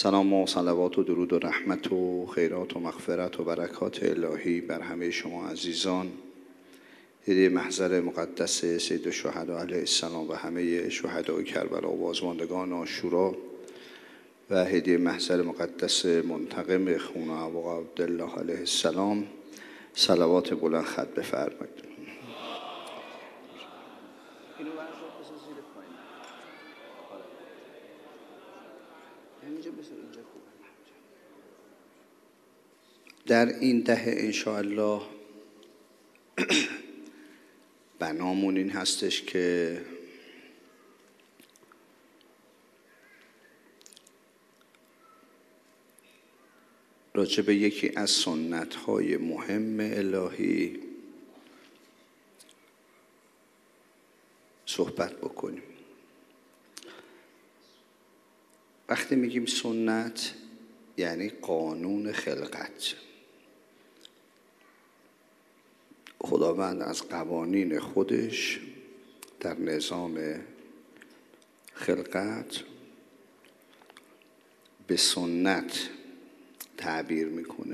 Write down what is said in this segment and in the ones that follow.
سلام و صلوات و درود و رحمت و خیرات و مغفرت و برکات الهی بر همه شما عزیزان، هدیه محضر مقدس سید الشهدا علیه السلام و همه شهدای کربلا و بازماندگان عاشورا و هدیه محضر مقدس منتقم خون ابا عبدالله علیه السلام صلوات بلند خط بفرمایید. در این دهه انشاءالله بنامون این هستش که راجع به یکی از سنت‌های مهم الهی صحبت بکنیم. وقتی میگیم سنت یعنی قانون خلقت. خداوند از قوانین خودش در نظام خلقت به سنت تعبیر میکنه،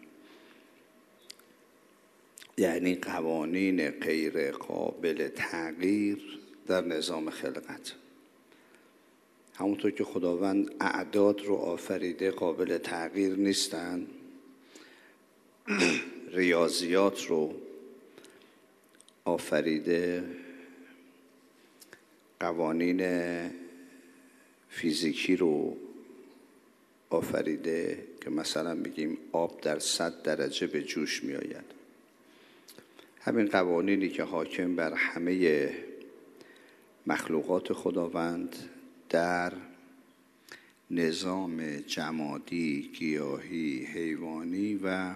یعنی قوانین غیر قابل تغییر در نظام خلقت. همونطور که خداوند اعداد رو آفریده قابل تغییر نیستن، ریاضیات رو آفریده، قوانین فیزیکی رو آفریده که مثلا میگیم آب در 100 درجه به جوش می آید. همین قوانینی که حاکم بر همه مخلوقات خداوند در نظام جمادی، گیاهی، حیوانی و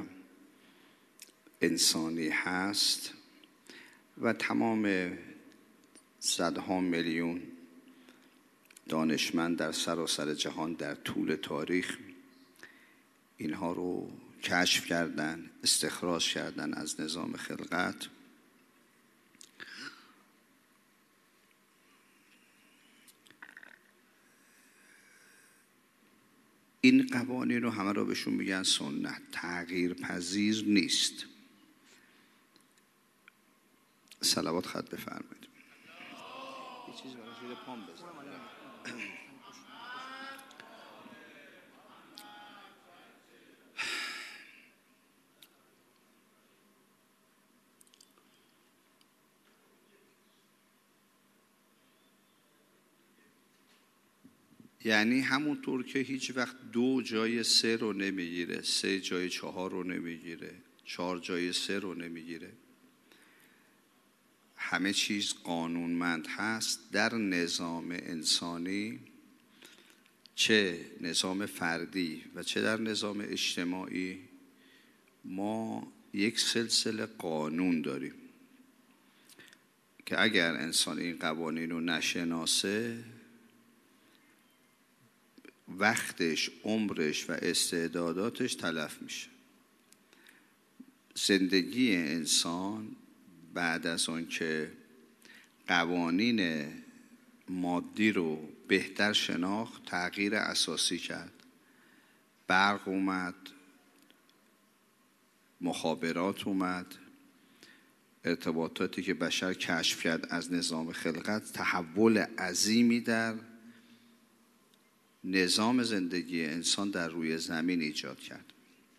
انسانی هست و تمام صدها میلیون دانشمند در سراسر جهان در طول تاریخ اینها رو کشف کردن، استخراج کردن از نظام خلقت. این قوانین رو همه رو بهشون میگن سنت، تغییر پذیر نیست. صلوات خط بفرمایید. یه چیزی برای زیر پام بزن. یعنی همونطور که هیچ وقت 2 جای 3 رو نمیگیره، 3 جای 4 رو نمیگیره، 4 جای 3 رو نمیگیره، همه چیز قانونمند هست. در نظام انسانی، چه نظام فردی و چه در نظام اجتماعی، ما یک سلسله قانون داریم که اگر انسان این قوانین رو نشناسه، وقتش، عمرش و استعداداتش تلف میشه. زندگی انسان بعد از آن که قوانین مادی رو بهتر شناخت، تغییر اساسی کرد. برق اومد، مخابرات اومد، ارتباطاتی که بشر کشف کرد از نظام خلقت، تحول عظیمی در نظام زندگی انسان در روی زمین ایجاد کرد.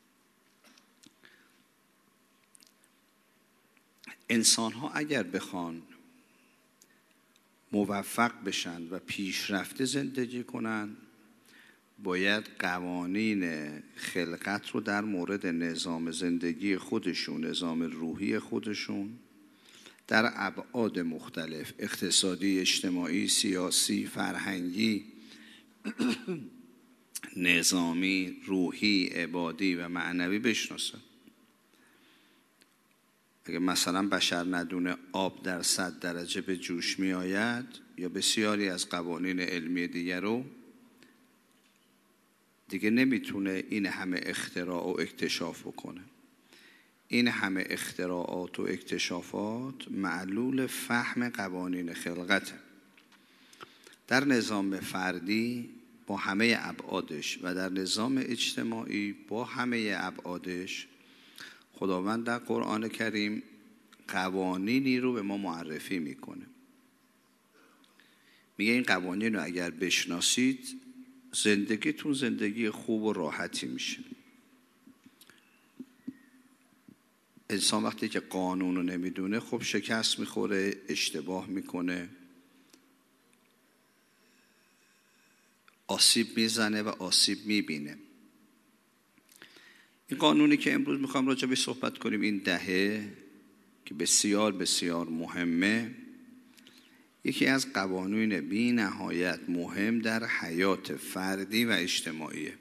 انسان ها اگر بخوان موفق بشن و پیشرفته زندگی کنن، باید قوانین خلقت رو در مورد نظام زندگی خودشون، نظام روحی خودشون در ابعاد مختلف، اقتصادی، اجتماعی، سیاسی، فرهنگی، نظامی، روحی، عبادی و معنوی بشناسن. اگه مثلا بشر ندونه آب در 100 درجه به جوش می آید یا بسیاری از قوانین علمی دیگر رو، دیگه نمیتونه این همه اختراع و اکتشاف بکنه. این همه اختراعات و اکتشافات معلول فهم قوانین خلقته. در نظام فردی با همه ابعادش و در نظام اجتماعی با همه ابعادش خداوند در قرآن کریم قوانینی رو به ما معرفی میکنه. میگه این قوانین رو اگر بشناسید زندگیتون زندگی خوب و راحتی میشه. انسان وقتی که قانون رو نمیدونه خب شکست میخوره، اشتباه میکنه، آسیب میزنه و آسیب میبینه. این قانونی که امروز میخوام راجع بهش صحبت کنیم این دهه که بسیار بسیار مهمه، یکی از قوانین بی نهایت مهم در حیات فردی و اجتماعیه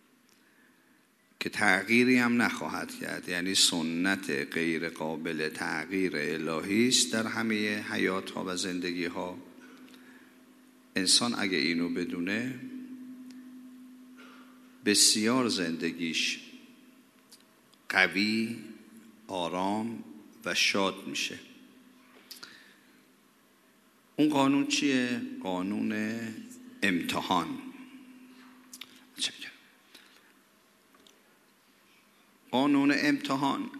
که تغییری هم نخواهد کرد. یعنی سنت غیر قابل تغییر الهی است در همه حیات ها و زندگی ها. انسان اگه اینو بدونه بسیار زندگیش قوی، آرام و شاد میشه. اون قانون چیه؟ قانون امتحان. قانون امتحان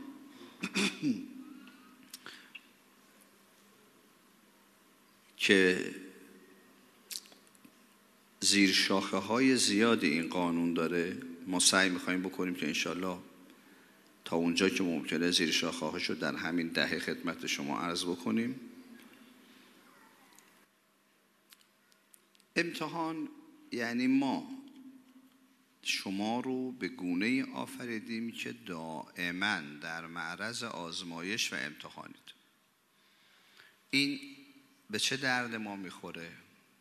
که زیر شاخه های زیادی این قانون داره. ما سعی میخواییم بکنیم که انشالله تا اونجا که ممکنه زیر شاخه هاشو در همین دهه خدمت شما عرض بکنیم. امتحان یعنی ما شما رو به گونه‌ای آفریدیم که دائما در معرض آزمایش و امتحانید. این به چه درد ما میخوره؟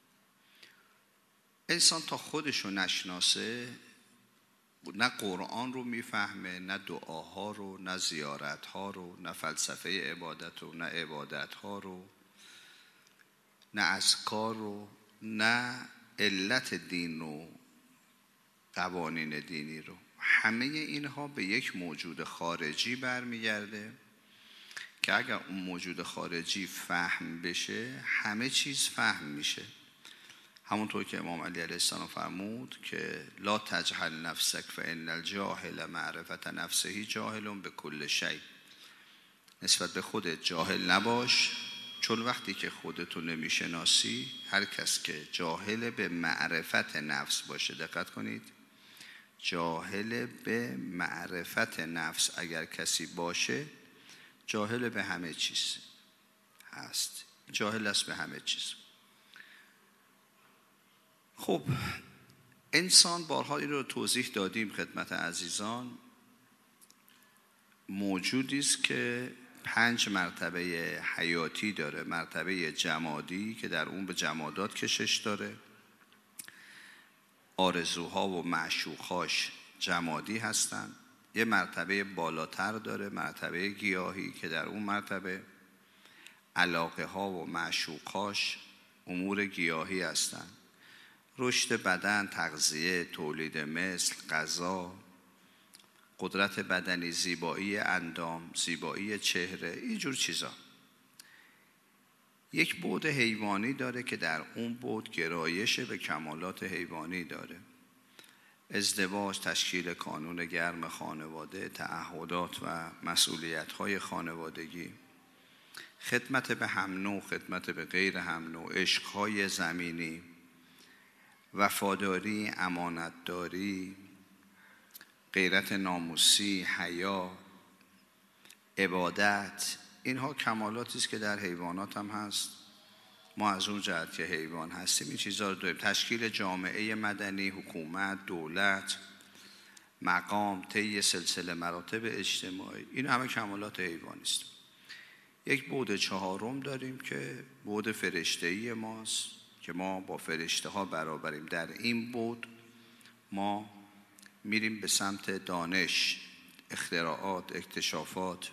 انسان تا خودشو نشناسه نه قرآن رو میفهمه، نه دعاها رو، نه زیارتها رو، نه فلسفه عبادت رو، نه عبادتها رو، نه اذکار رو، نه علت دین رو، قوانین دینی رو. همه اینها به یک موجود خارجی برمیگرده که اگر اون موجود خارجی فهم بشه همه چیز فهم میشه. همونطور که امام علی علیه السلام فرمود که لا تجهل نفسک فان الجاهل معرفت نفسه جاهل به کل شیء. نسبت به خودت جاهل نباش، چون وقتی که خودتو نمیشناسی، هر کس که جاهل به معرفت نفس باشه، دقت کنید، جاهل به معرفت نفس اگر کسی باشه جاهل به همه چیز هست، جاهل است به همه چیز. خب انسان، بارها این رو توضیح دادیم خدمت عزیزان، موجودی است که 5 مرتبه حیاتی داره. مرتبه جمادی که در اون به جمادات کشش داره، آرزوها و معشوقهاش جمادی هستن. یه مرتبه بالاتر داره، مرتبه گیاهی، که در اون مرتبه علاقه ها و معشوقهاش امور گیاهی هستن. رشد بدن، تغذیه، تولید مثل، غذا، قدرت بدنی، زیبایی اندام، زیبایی چهره، اینجور چیزا. یک بعد حیوانی داره که در اون بعد گرایش به کمالات حیوانی داره. ازدواج، تشکیل کانون گرم خانواده، تعهدات و مسئولیت‌های خانوادگی، خدمت به هم نوع، خدمت به غیر هم نوع، عشق‌های زمینی، وفاداری، امانتداری، غیرت ناموسی، حیا، عبادت. اینها کمالاتی است که در حیوانات هم هست. ما از اون جهت که حیوان هستیم این چیزها رو داریم. تشکیل جامعه مدنی، حکومت، دولت، مقام، طی سلسله مراتب اجتماعی، این همه کمالات حیوانی است. یک بعد چهارم داریم که بعد فرشته‌ای ماست که ما با فرشته ها برابریم. در این بعد ما میریم به سمت دانش، اختراعات، اکتشافات،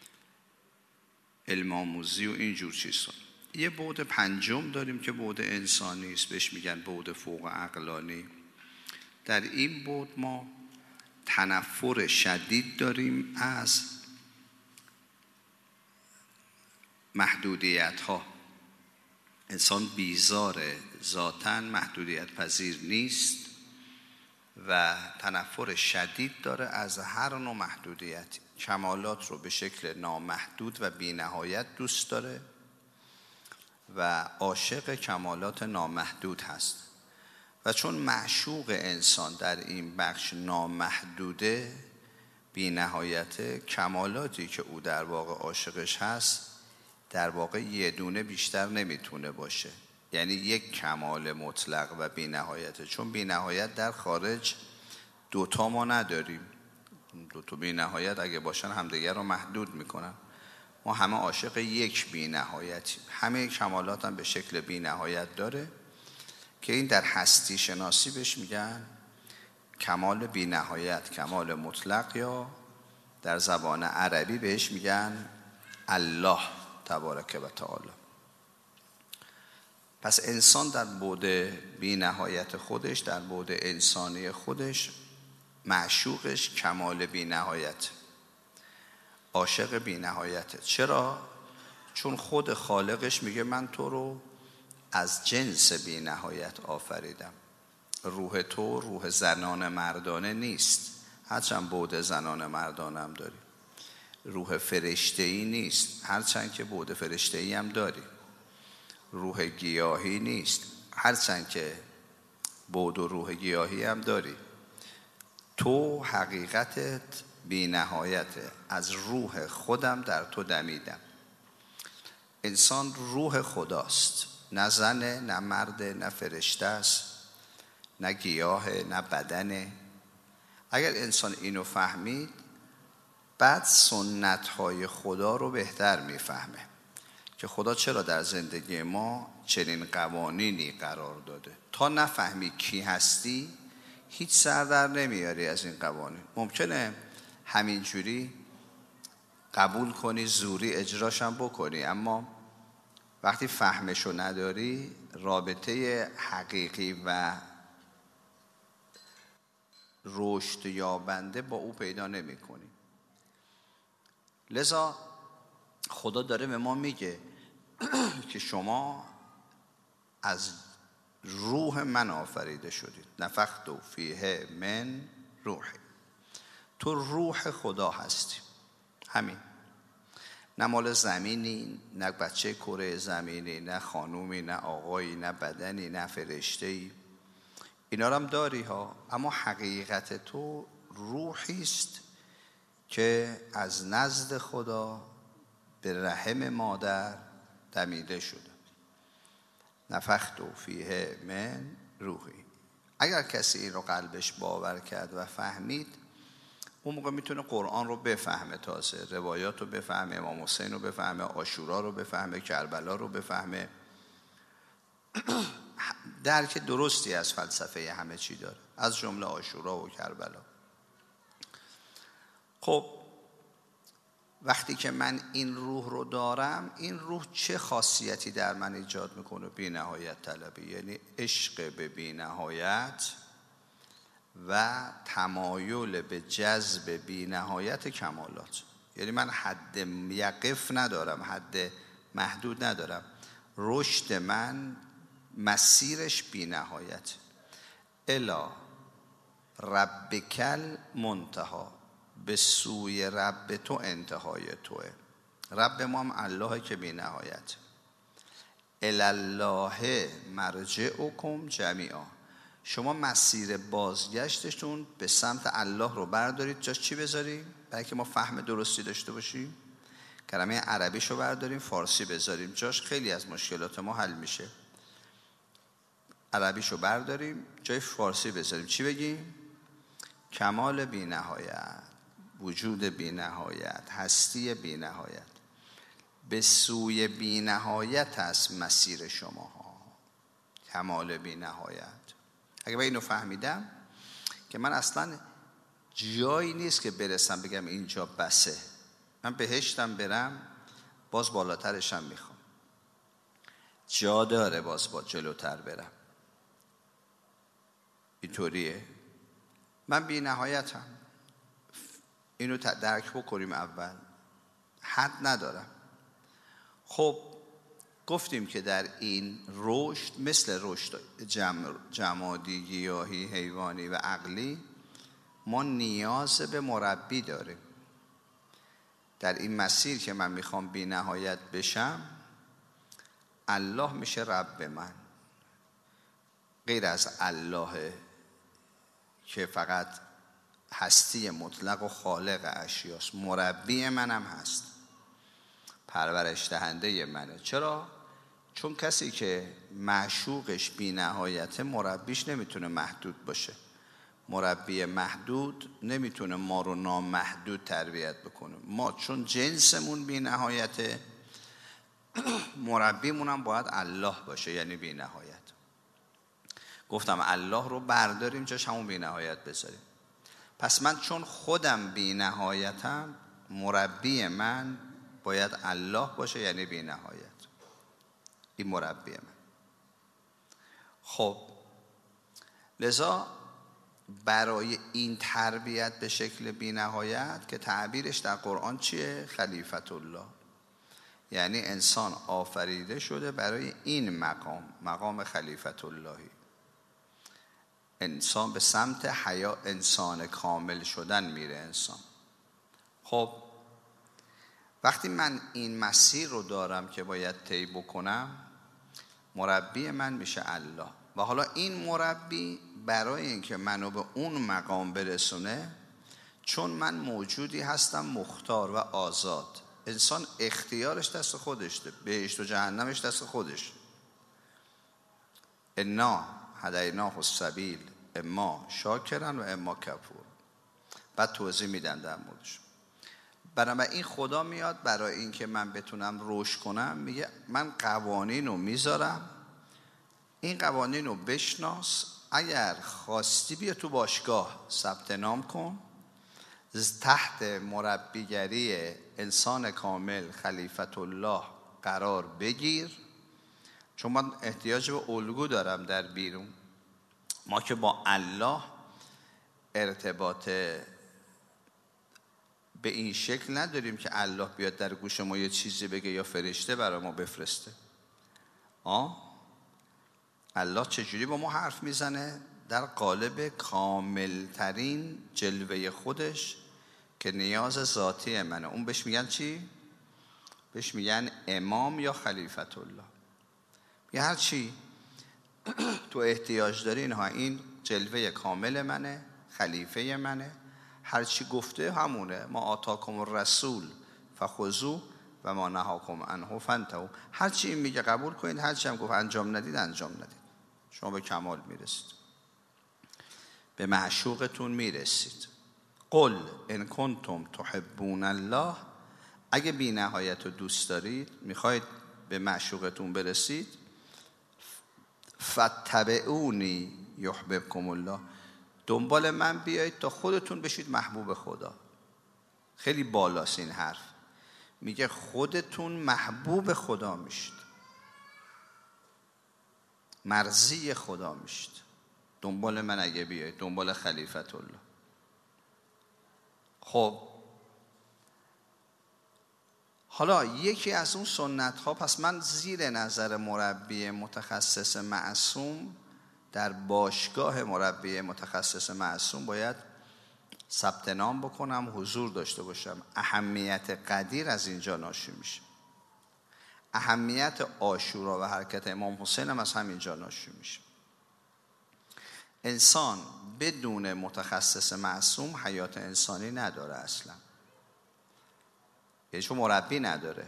علم آموزی و اینجور چیزها. یه بعد پنجم داریم که بعد انسانی است، بهش میگن بعد فوق عقلانی. در این بعد ما تنفر شدید داریم از محدودیت ها. انسان بیزار ذاتاً محدودیت پذیر نیست و تنفر شدید داره از هر نوع محدودیت. کمالات رو به شکل نامحدود و بی‌نهایت دوست داره و عاشق کمالات نامحدود هست و چون معشوق انسان در این بخش نامحدوده، بی‌نهایت، کمالاتی که او در واقع عاشقش هست در واقع یه دونه بیشتر نمیتونه باشه، یعنی یک کمال مطلق و بی‌نهایته. چون بی‌نهایت در خارج دوتا ما نداریم، دوتا بی‌نهایت اگه باشن همدیگر رو محدود میکنن. ما همه عاشق یک بی‌نهایتیم، همه کمالات هم به شکل بی‌نهایت داره که این در هستی شناسی بهش میگن کمال بی‌نهایت، کمال مطلق، یا در زبان عربی بهش میگن الله تبارک و تعالی. پس انسان در بعد بی‌نهایت خودش، در بعد انسانی خودش، معشوقش کمال بی‌نهایت، عاشق بی‌نهایته. چرا؟ چون خود خالقش میگه من تو رو از جنس بی‌نهایت آفریدم. روح تو روح زنان مردانه نیست، هرچند بعد زنان مردانه هم داری. روح فرشته‌ای نیست، هرچند که بعد فرشته‌ای هم داری. روح گیاهی نیست، هرچند که بعد و روح گیاهی هم داری. تو حقیقتت بی‌نهایته، از روح خودم در تو دمیدم. انسان روح خداست، نه زنه، نه مرده، نه فرشته است، نه گیاهه، نه بدنه. اگر انسان اینو فهمید، بعد سنت‌های خدا رو بهتر میفهمه که خدا چرا در زندگی ما چنین قوانینی قرار داده. تا نفهمی کی هستی هیچ سر در نمیاری از این قوانین. ممکنه همینجوری قبول کنی، زوری اجراش هم بکنی، اما وقتی فهمشو نداری رابطه حقیقی و رشد یابنده با او پیدا نمی کنی. لذا خدا داره به ما میگه که شما از روح من آفریده شدید، نفخت فیه من روحی. تو روح خدا هستی، همین. نه مال زمینی، نه بچه کره زمینی، نه خانومی، نه آقایی، نه بدنی، نه فرشته‌ای. اینا رو هم داری ها، اما حقیقت تو روحی است که از نزد خدا به رحم مادر دمیده شده. نفخت فیه من روحی. اگر کسی این رو قلبش باور کرد و فهمید، اون موقع میتونه قرآن رو بفهمه، تازه روایات رو بفهمه، امام حسین رو بفهمه، عاشورا رو بفهمه، کربلا رو بفهمه. درک درستی از فلسفه همه چی داره، از جمله عاشورا و کربلا. خب وقتی که من این روح رو دارم، این روح چه خاصیتی در من ایجاد میکنه؟ بی‌نهایت طلبی، یعنی عشق به بی‌نهایت و تمایل به جذب بی‌نهایت کمالات. یعنی من حد یقف ندارم، حد محدود ندارم. رشد من مسیرش بی‌نهایت. الا ربکل منتها، به سوی رب تو انتهای توه. رب ما هم الله که بی‌نهایت. الالله مرجعکم جمیعا. شما مسیر بازگشتتون به سمت الله رو بردارید، جاش چی بذاریم؟ برای که ما فهم درستی داشته باشیم، کلمه عربیشو برداریم، فارسی بذاریم، جاش خیلی از مشکلات ما حل میشه. عربیشو برداریم، جای فارسی بذاریم، چی بگیم؟ کمال بی‌نهایت، وجود بی‌نهایت، هستی بی‌نهایت. به سوی بی‌نهایت است مسیر شما ها، کمال بی‌نهایت. اگه من اینو فهمیدم که من اصلا جایی نیست که برسم بگم اینجا بسه، من بهشتم برم باز بالاترشم میخوام، جا داره باز با جلوتر برم. اینطوریه. من بی‌نهایتم، اینو درک بکنیم. اول حد ندارم. خب گفتیم که در این رشد مثل رشد جمادی، گیاهی، حیوانی و عقلی ما نیاز به مربی داریم. در این مسیر که من میخوام بی نهایت بشم، الله میشه رب من. غیر از الله که فقط هستی مطلق و خالق اشیاست، مربی منم هست، پرورش دهنده منه. چرا؟ چون کسی که معشوقش بی نهایته، مربیش نمیتونه محدود باشه. مربی محدود نمیتونه ما رو نامحدود تربیت بکنه. ما چون جنسمون بی نهایته، مربیمون هم باید الله باشه، یعنی بی نهایت. گفتم الله رو برداریم جاش همون بی نهایت بذاریم. پس من چون خودم بی نهایتم، مربی من باید الله باشه، یعنی بی نهایت. این مربی من. خب لذا برای این تربیت به شکل بی نهایت که تعبیرش در قرآن چیه؟ خلیفت الله. یعنی انسان آفریده شده برای این مقام خلیفت اللهی. انسان به سمت حیا، انسان کامل شدن میره انسان. خب وقتی من این مسیر رو دارم که باید طی بکنم، مربی من میشه الله. و حالا این مربی برای اینکه منو به اون مقام برسونه، چون من موجودی هستم مختار و آزاد. انسان اختیارش دست خودشه، بهشت و جهنمش دست خودش. انا هدیناه السبیل اما شاکرا و اما کفور. بعد توضیح میدن در موردش. بنابراین خدا میاد برای اینکه من بتونم رشد کنم، میگه من قوانین رو میذارم، این قوانین رو بشناس، اگر خواستی بیا تو باشگاه ثبت نام کن، تحت مربیگری انسان کامل خلیفت الله قرار بگیر. چون من احتیاج به الگو دارم در بیرون. ما که با الله ارتباط به این شکل نداریم که الله بیاد در گوش ما یه چیزی بگه یا فرشته برای ما بفرسته. الله چجوری با ما حرف میزنه؟ در قالب کاملترین جلوه خودش که نیاز ذاتی منه. اون بهش میگن چی؟ بهش میگن امام یا خلیفت الله. یه هر چی تو احتیاج داری اینها، این جلوه کامل منه، خلیفه منه، هر چی گفته همونه. ما آتاکم الرسول فخذوه و ما نهاکم عنه فانتهوا. هر چی این میگه قبول کنید، هر چی هم گفت انجام ندید انجام ندید. شما به کمال میرسید، به معشوقتون میرسید. قل ان کنتم تحبون الله، اگه بی نهایت رو دوست دارید، میخواید به معشوقتون برسید، فاتبعونی یحببکم الله، دنبال من بیایید تا خودتون بشید محبوب خدا. خیلی بالاست این حرف. میگه خودتون محبوب خدا میشید، مرضی خدا میشید. دنبال من اگه بیایید، دنبال خلیفت الله. خب حالا یکی از اون سنت ها، پس من زیر نظر مربی متخصص معصوم، در باشگاه مربی متخصص معصوم باید ثبت نام بکنم، حضور داشته باشم. اهمیت قدیر از اینجا ناشی میشه. اهمیت عاشورا و حرکت امام حسین هم از همینجا ناشی میشه. انسان بدون متخصص معصوم حیات انسانی نداره اصلا. یعنی چون مربی نداره.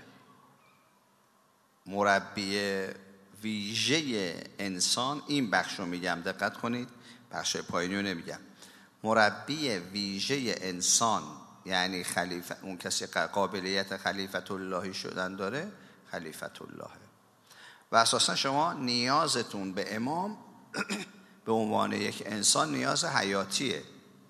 مربی ویژه انسان، این بخش رو میگم دقت کنید، بخش پایینی رو نمیگم. مربی ویژه انسان یعنی خلیفه، اون کسی قابلیت خلیفت اللهی شدن داره، خلیفت الله. و اساسا شما نیازتون به امام به عنوان یک انسان نیاز حیاتیه،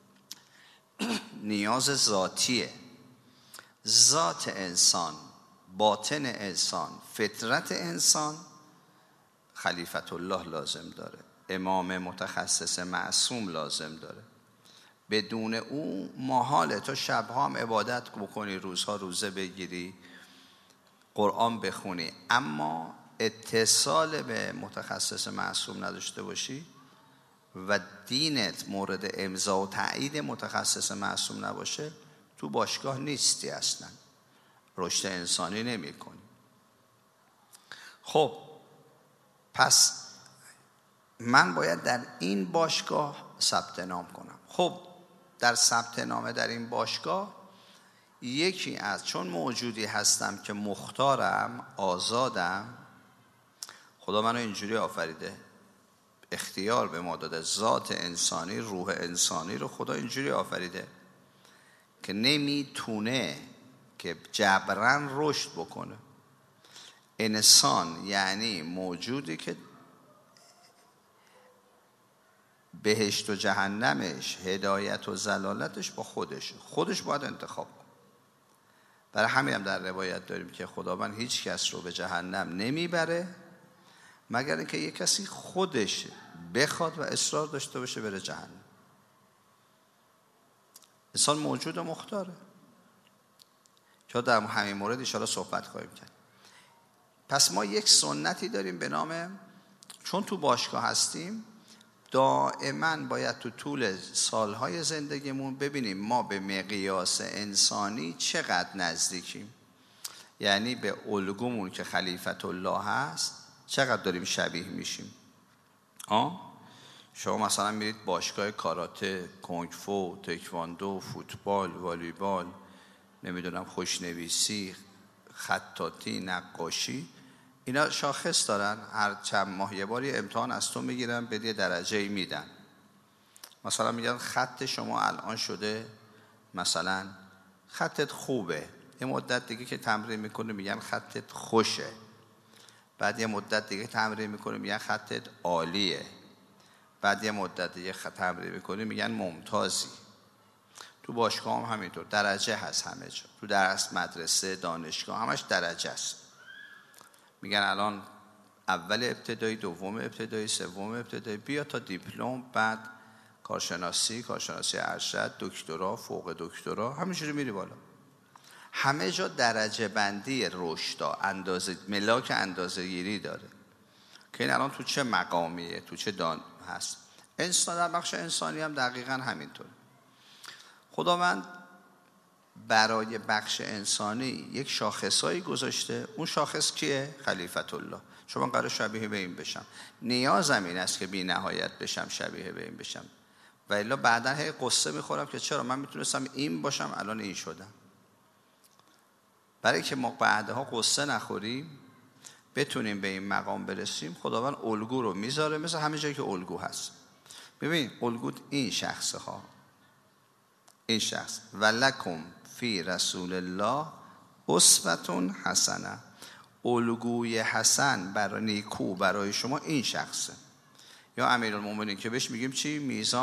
نیاز ذاتیه. ذات انسان، باطن انسان، فطرت انسان خلیفت الله لازم داره، امام متخصص معصوم لازم داره. بدون او محاله. تو شبها هم عبادت بکنی، روزها روزه بگیری، قرآن بخونی، اما اتصال به متخصص معصوم نداشته باشی و دینت مورد امضا و تایید متخصص معصوم نباشه، تو باشگاه نیستی اصلا، رشد انسانی نمی کنی. خب پس من باید در این باشگاه ثبت نام کنم. خب در ثبت نام در این باشگاه یکی از، چون موجودی هستم که مختارم، آزادم، خدا منو اینجوری آفریده، اختیار به ما داده، ذات انسانی، روح انسانی رو خدا اینجوری آفریده که نمیتونه که جبران رشد بکنه. انسان یعنی موجودی که بهشت و جهنمش، هدایت و ضلالتش با خودش باید انتخاب کنه. برای همین هم در روایت داریم که خداوند هیچ کس رو به جهنم نمیبره مگر اینکه یک کسی خودش بخواد و اصرار داشته باشه بره جهنم. انسان موجود مختاره که در همین مورد ان شاءالله صحبت خواهیم کرد. پس ما یک سنتی داریم به نام، چون تو باشگاه هستیم دائما باید تو طول سالهای زندگیمون ببینیم ما به مقیاس انسانی چقدر نزدیکیم، یعنی به الگومون که خلیفت الله هست چقدر داریم شبیه میشیم. شما مثلا میرید باشگاه کاراته، کنگ فو، تکواندو، فوتبال، والیبال، نمیدونم خوشنویسی، خطاطی، نقاشی، اینا شاخص دارن، هر چند ماه یه بار یه امتحان از تو میگیرن، به یه درجه‌ای میدن. مثلا میگن خط شما الان شده مثلا خطت خوبه، یه مدت دیگه که تمرین میکنه میگن خطت خوشه، بعد یه مدت دیگه تمرین میکنه میگن خطت عالیه، بعد یه مدت دیگه تمرین میکنه میگن ممتازی. تو باشگاه هم همینطور درجه هست، همه جا تو درس، مدرسه، دانشگاه همش درجه است. میگن الان اول ابتدایی، دوم ابتدایی، سوم ابتدایی، بیا تا دیپلم، بعد کارشناسی ارشد، دکترا، فوق دکترا، همینجوری میری بالا. همه جا درجه بندی رشد، اندازه ملاک اندازه گیری داره که این الان تو چه مقامیه، تو چه دان هست. انسان در بخش انسانی هم دقیقا همینطور. خداوند برای بخش انسانی یک شاخصایی گذاشته. اون شاخص کیه؟ خلیفت الله. چون من قرار شبیه به این بشم، نیازم این است که بی نهایت بشم شبیه به این بشم، و الا بعدا هی قصه میخورم که چرا من میتونستم این باشم الان این شدم. برای که ما بعدها قصه نخوریم، بتونیم به این مقام برسیم، خداوند الگو رو میذاره، مثل همه جایی که الگو هست. ببین الگو این شخصه ها، این شخص، ولکم فی رسول الله اسوة حسنه، الگوی حسن برای نیکو برای شما این شخصه. یا امیرالمومنین که بهش میگیم چی؟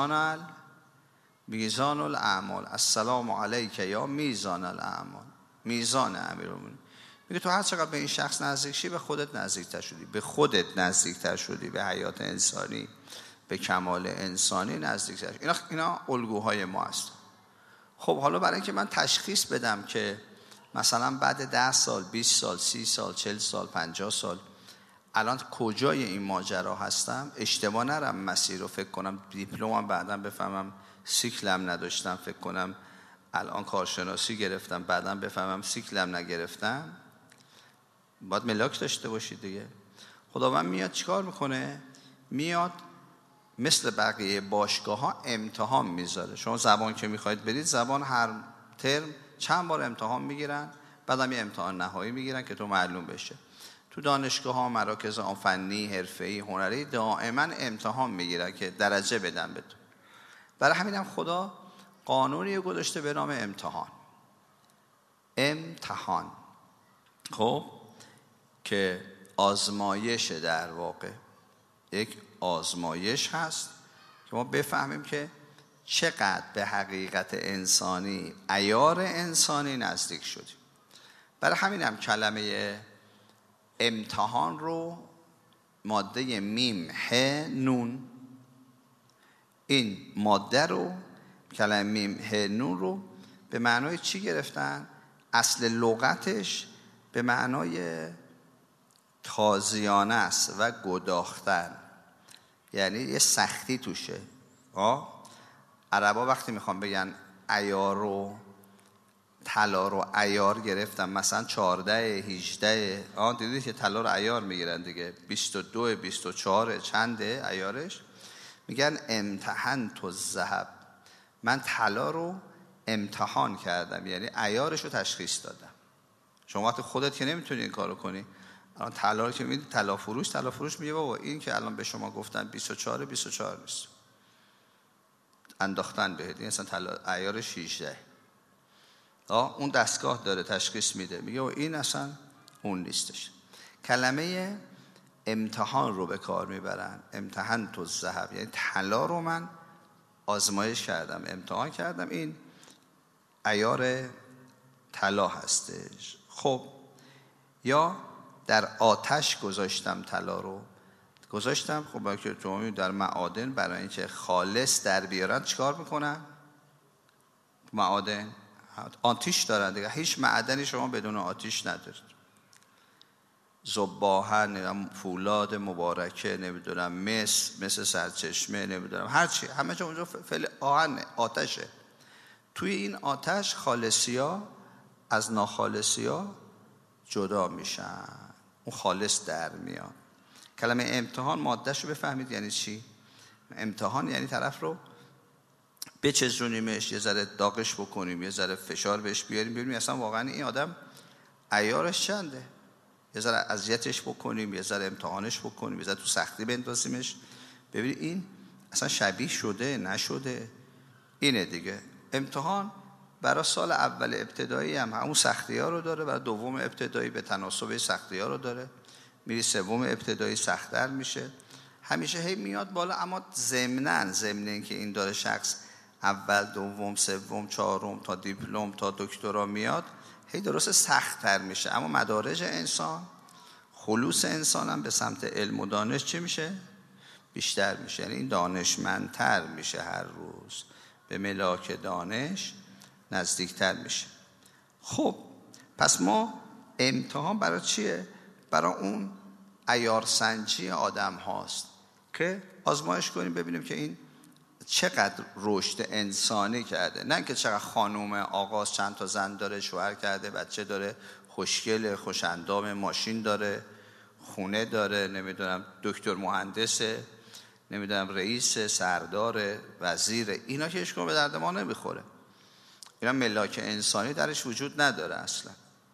میزان الاعمال، السلام علیک یا میزان الاعمال، میزان امیرالمومنین. میگه تو هر چقدر به این شخص نزدیک شی به خودت نزدیکتر شدی، به خودت نزدیکتر شدی، به حیات انسانی، به کمال انسانی نزدیکتر شدی. اینا الگوهای ما هست. خب حالا برای اینکه من تشخیص بدم که مثلا بعد 10 سال، 20 سال، 30 سال، 40 سال، 50 سال الان کجای این ماجرا هستم، اشتباه نرم مسیر رو فکر کنم دیپلمم بعداً بفهمم سیکلم نداشتم، فکر کنم الان کارشناسی گرفتم بعداً بفهمم سیکلم نگرفتم. باید ملاک داشته باشید دیگه. خداوند میاد چیکار میکنه؟ میاد مثل بقیه باشگاه ها امتحان میذاره. شما زبان که میخواید برید، زبان هر ترم چند بار امتحان میگیرن، بعدم یه امتحان نهایی میگیرن که تو معلوم بشه. تو دانشگاه ها، مراکز فنی، حرفه‌ای، هنری دائما امتحان میگیرن که درجه بدن به تو. برای همین هم خدا قانونی گذاشته به نام امتحان. خب که آزمایش، در واقع یک آزمایش هست که ما بفهمیم که چقدر به حقیقت انسانی، عیار انسانی نزدیک شدیم. برای همین هم کلمه امتحان رو ماده میم ه نون، این ماده رو، کلمه میم ه نون رو به معنای چی گرفتن؟ اصل لغتش به معنای تازیانه است و گداختن، یعنی یه سختی توشه. عربا وقتی میخوام بگن عیار رو طلا رو عیار گرفتم، مثلا 14 18 دیدید که طلا رو عیار میگیرن دیگه، 22 24 چنده عیارش، میگن امتحنت الذهب، من طلا رو امتحان کردم، یعنی عیارش رو تشخیص دادم. شما وقتی خودت که نمیتونی این کارو کنی، الان طلا رو که میدید طلا فروش میگه بابا این که الان به شما گفتن 24 نیست، انداختن بهت، این اصلا طلا عیار 18. اون دستگاه داره تشخیص میده، میگه این اصلا اون نیستش. کلمه امتحان رو به کار میبرن، امتحنت الذهب، یعنی طلا رو من آزمایش کردم، امتحان کردم، این عیار طلا هستش. خب یا در آتش گذاشتم طلا رو، گذاشتم. خب با که تو در معادن برای اینکه خالص در بیارن چیکار میکنن؟ معادن آتش دارن دیگه، هیچ معدنی شما بدون آتش ندارید. زباهن، فولاد مبارکه، نمیدونم مس سرچشمه، نمیدونم هرچی، همه جا اونجا فعل آهن، آتشه. توی این آتش خالصیا از ناخالصیا جدا میشن، اون خالص در میاد. کلمه امتحان مادهشو بفهمید یعنی چی؟ امتحان یعنی طرف رو بچزونیمش، یه ذره داغش بکنیم، یه ذره فشار بهش بیاریم، ببینیم اصلا واقعا این آدم عیارش چنده، یه ذره اذیتش بکنیم، یه ذره امتحانش بکنیم، یه ذره تو سختی بندازیمش، ببینیم این اصلا شبیه شده نشده. اینه دیگه امتحان. برای سال اول ابتدایی هم همون سختی ها رو داره، برای دوم ابتدایی به تناسب سختی ها رو داره، میری سوم ابتدایی سخت‌تر میشه، همیشه هی میاد بالا. اما ضمن اینکه این داره شخص اول دوم سوم چهارم تا دیپلم تا دکترا میاد، هی درست سخت‌تر میشه. اما مدارج انسان، خلوص انسان هم به سمت علم و دانش چی میشه؟ بیشتر میشه، یعنی این دانشمندتر میشه، هر روز به ملاک دانش نزدیکتر میشه. خب پس ما امتحان برای چیه؟ برای اون عیارسنجی آدم هاست که آزمایش کنیم ببینیم که این چقدر رشد انسانی کرده، نه که چقدر خانوم آقاست، چند تا زن داره، شوهر کرده، بچه داره، خوشگله، خوشندام، ماشین داره، خونه داره، نمیدونم دکتر مهندسه، نمیدونم رئیس، سردار، وزیر، اینا که هیچ کدوم به درد ما نمیخوره. اینا ملاک انسانی درش وجود نداره اصلا.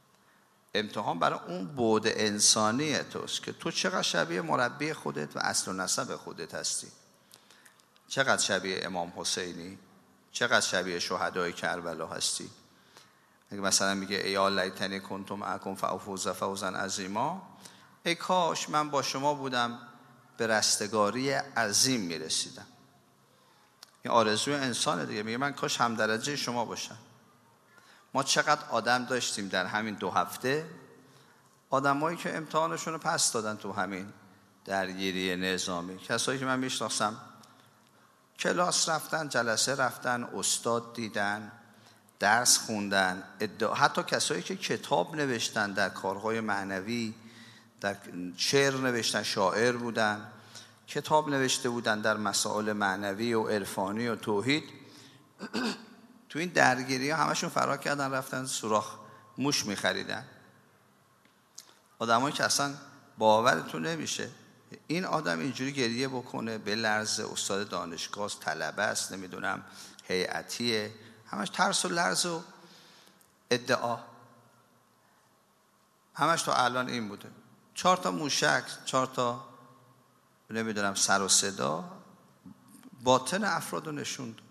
امتحان برای اون بعد انسانی توست که تو چقدر شبیه مربی خودت و اصل و نسب خودت هستی، چقدر شبیه امام حسینی، چقدر شبیه شهدای کربلا هستی. اگه مثلا میگه ای لیتنی کنتم معکم فافوز فوزا عظیما، ای کاش من با شما بودم به رستگاری عظیم میرسیدم. این آرزوی انسانه دیگه، میگه من کاش هم درجه شما باشم. ما چقدر آدم داشتیم در همین 2 هفته، آدمایی که امتحانشون رو پس دادن تو همین درگیری نظامی، کسایی که من میشناسم کلاس رفتن، جلسه رفتن، استاد دیدن، درس خوندن، حتی کسایی که کتاب نوشتن در کارهای معنوی، در شعر نوشتن، شاعر بودن، کتاب نوشته بودن در مسائل معنوی و عرفانی و توحید، تو این درگیری ها همشون فرار کردن، رفتن سوراخ موش میخریدن. آدمایی که اصلا باورتون نمیشه این آدم اینجوری گریه بکنه، به لرزه، استاد دانشگاه، طلبه است، نمیدونم هیئتیه، همش ترس و لرز و ادعا، همش تا الان این بوده. 4 تا موشک، 4 تا نمیدونم سر و صدا، باطن افراد رو نشون داد.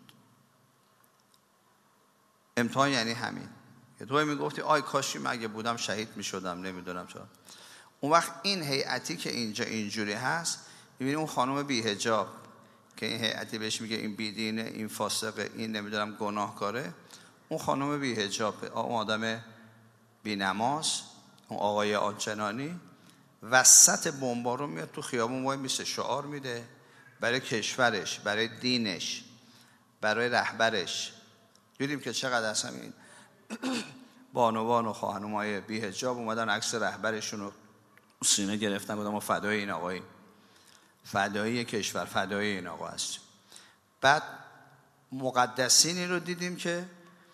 امتحان یعنی همین. تو میگفتی آی کاشی من اگه بودم شهید میشدم، نمیدونم چرا. اون وقت این هیئتی که اینجا اینجوری هست، میبینی اون خانم بی‌حجاب که این هیئتی بهش میگه این بیدینه، این فاسقه، این نمیدونم گناهکاره، اون خانم بی‌حجاب، اون آدم بی‌نماز، اون آقای آنچنانی وسط بمبارون میاد تو خیابون وای میسه، شعار میده برای کشورش، برای دینش، برای رهبرش. دیدیم که چقدر از همین بانوان و خانمای بی‌حجاب اومدن عکس رهبرشون رو سینه گرفتن بودم ما فدای این آقایی، فدایی کشور، فدای این آقا هست. بعد مقدسینی رو دیدیم که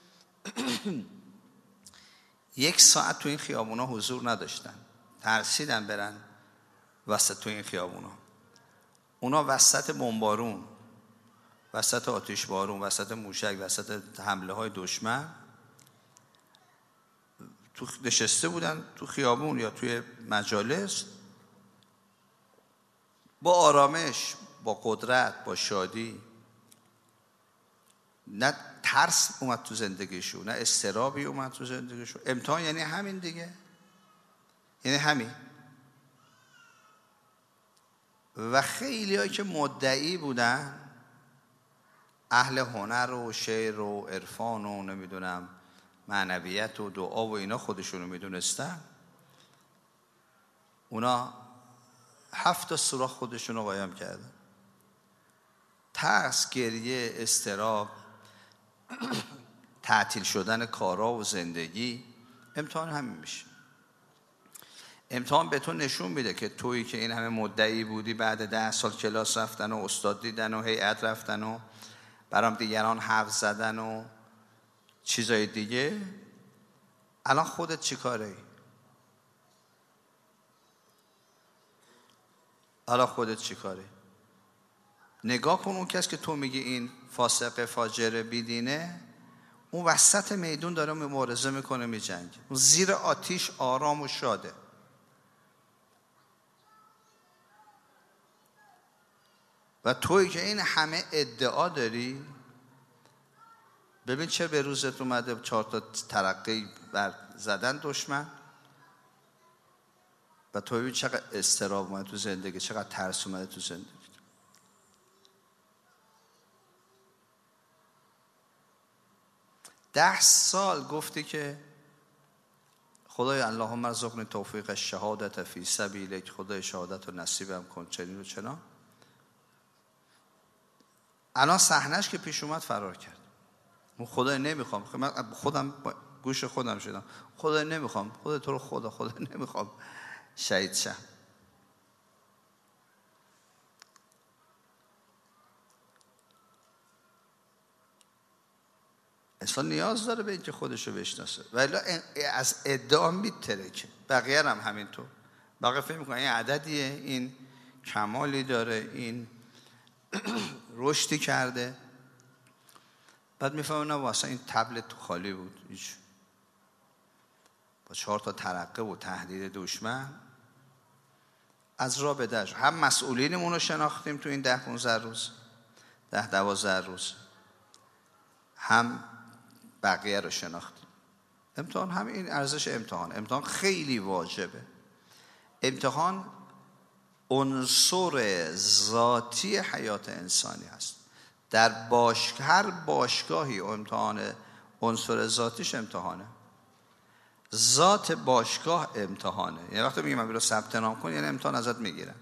1 ساعت تو این خیابونا حضور نداشتن، ترسیدن برن وسط تو این خیابونا. اونا وسط بمبارون، وسط آتش بارون، وسط موشک، وسط حمله های دشمن تو نشسته بودن تو خیابون یا توی مجالس، با آرامش، با قدرت، با شادی. نه ترس اومد تو زندگیشون، نه استرابی اومد تو زندگیشون. امتحان یعنی همین دیگه، یعنی همین. و خیلی هایی که مدعی بودن، اهل هنر و شعر و عرفان و نمیدونم معنویت و دعا و اینا خودشونو میدونستن، اونا 7 سوراخ خودشونو قایم کردن. ترس، گریه، استراب، تعطیل شدن کارا و زندگی. امتحان همین میشه. امتحان به تو نشون میده که تویی که این همه مدعی بودی، بعد 10 سال کلاس رفتن و استاد دیدن و هیئت رفتن و برام دیگران حرف زدن و چیزای دیگه، الان خودت چی کاره ای؟ الان خودت چی کاره؟ نگاه کن، اون کس که تو میگی این فاسق فاجر بیدینه، اون وسط میدون داره مبارزه میکنه، میجنگه. اون زیر آتیش آرام و شاده. و تویی که این همه ادعا داری، ببین چه به روزت اومده 4 تا ترقی بر زدن دشمن، و تو ببین چقدر استراب اومده تو زندگی، چقدر ترس اومده تو زندگی. 10 سال گفتی که خدای اللهم ارزقنی توفیق الشهادت فی سبیلک، خدای شهادت رو نصیبم کن، چنین و چنان. الان صحنه‌اش که پیش اومد فرار کرد. اون خدای نمیخوام، من خودم گوش خودم شدم، خدای نمیخوام، خدای تو رو خدا نمیخوام شهید شم. انسان نیاز داره به اینکه خودش رو بشناسه، ولی از ادعا میترکه. بقیه هم همینطور. بقیه فکر میکنن این عددیه، این کمالی داره، این رشدی کرده. بعد میفهمن نه واسه این تبلت تو خالی بود، هیچ. با 4 تا ترقه و تهدید دشمن از راه به در. هم مسئولینمون رو شناختیم تو این 10-15 روز، 10-12 روز، هم بقیه رو شناختیم. امتحان هم این ارزش امتحان خیلی واجبه. امتحان عنصر ذاتی حیات انسانی است. در هر باشگاهی امتحان عنصر ذاتیش امتحانه. ذات باشگاه امتحانه. یعنی وقتی میگم من برو ثبت نام کن، یعنی امتحان ازت میگیرن.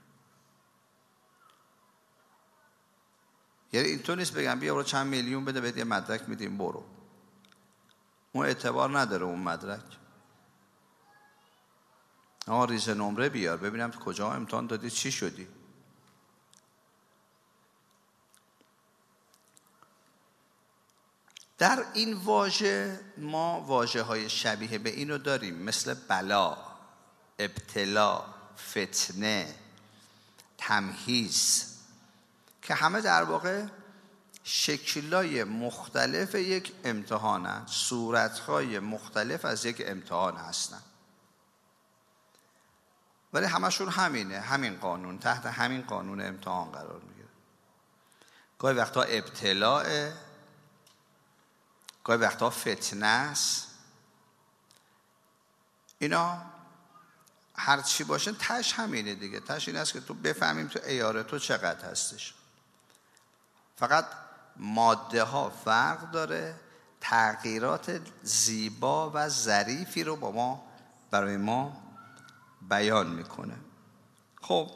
یعنی اینطور نیست بگم بیا برو چند میلیون بده بهت یه مدرک میدیم برو. اون اعتبار نداره اون مدرک. ریز نمره بیار ببینم کجا امتحان دادی، چی شدی. در این واژه ما واژه های شبیه به اینو داریم، مثل بلا، ابتلا، فتنه، تمحیص، که همه در واقع شکل‌های مختلف یک امتحانن، صورت‌های مختلف از یک امتحان هستن، ولی همشون همینه، همین قانون، تحت همین قانون امتحان قرار میگیره. گاهی وقتا ابتلاء، گاهی وقتا فتنه است. اینا هر چی باشه تش همینه دیگه. تش این است که تو بفهمیم تو عیار تو چقدر هستش. فقط ماده ها فرق داره، تغییرات زیبا و ظریفی رو برای ما بیان میکنه. خب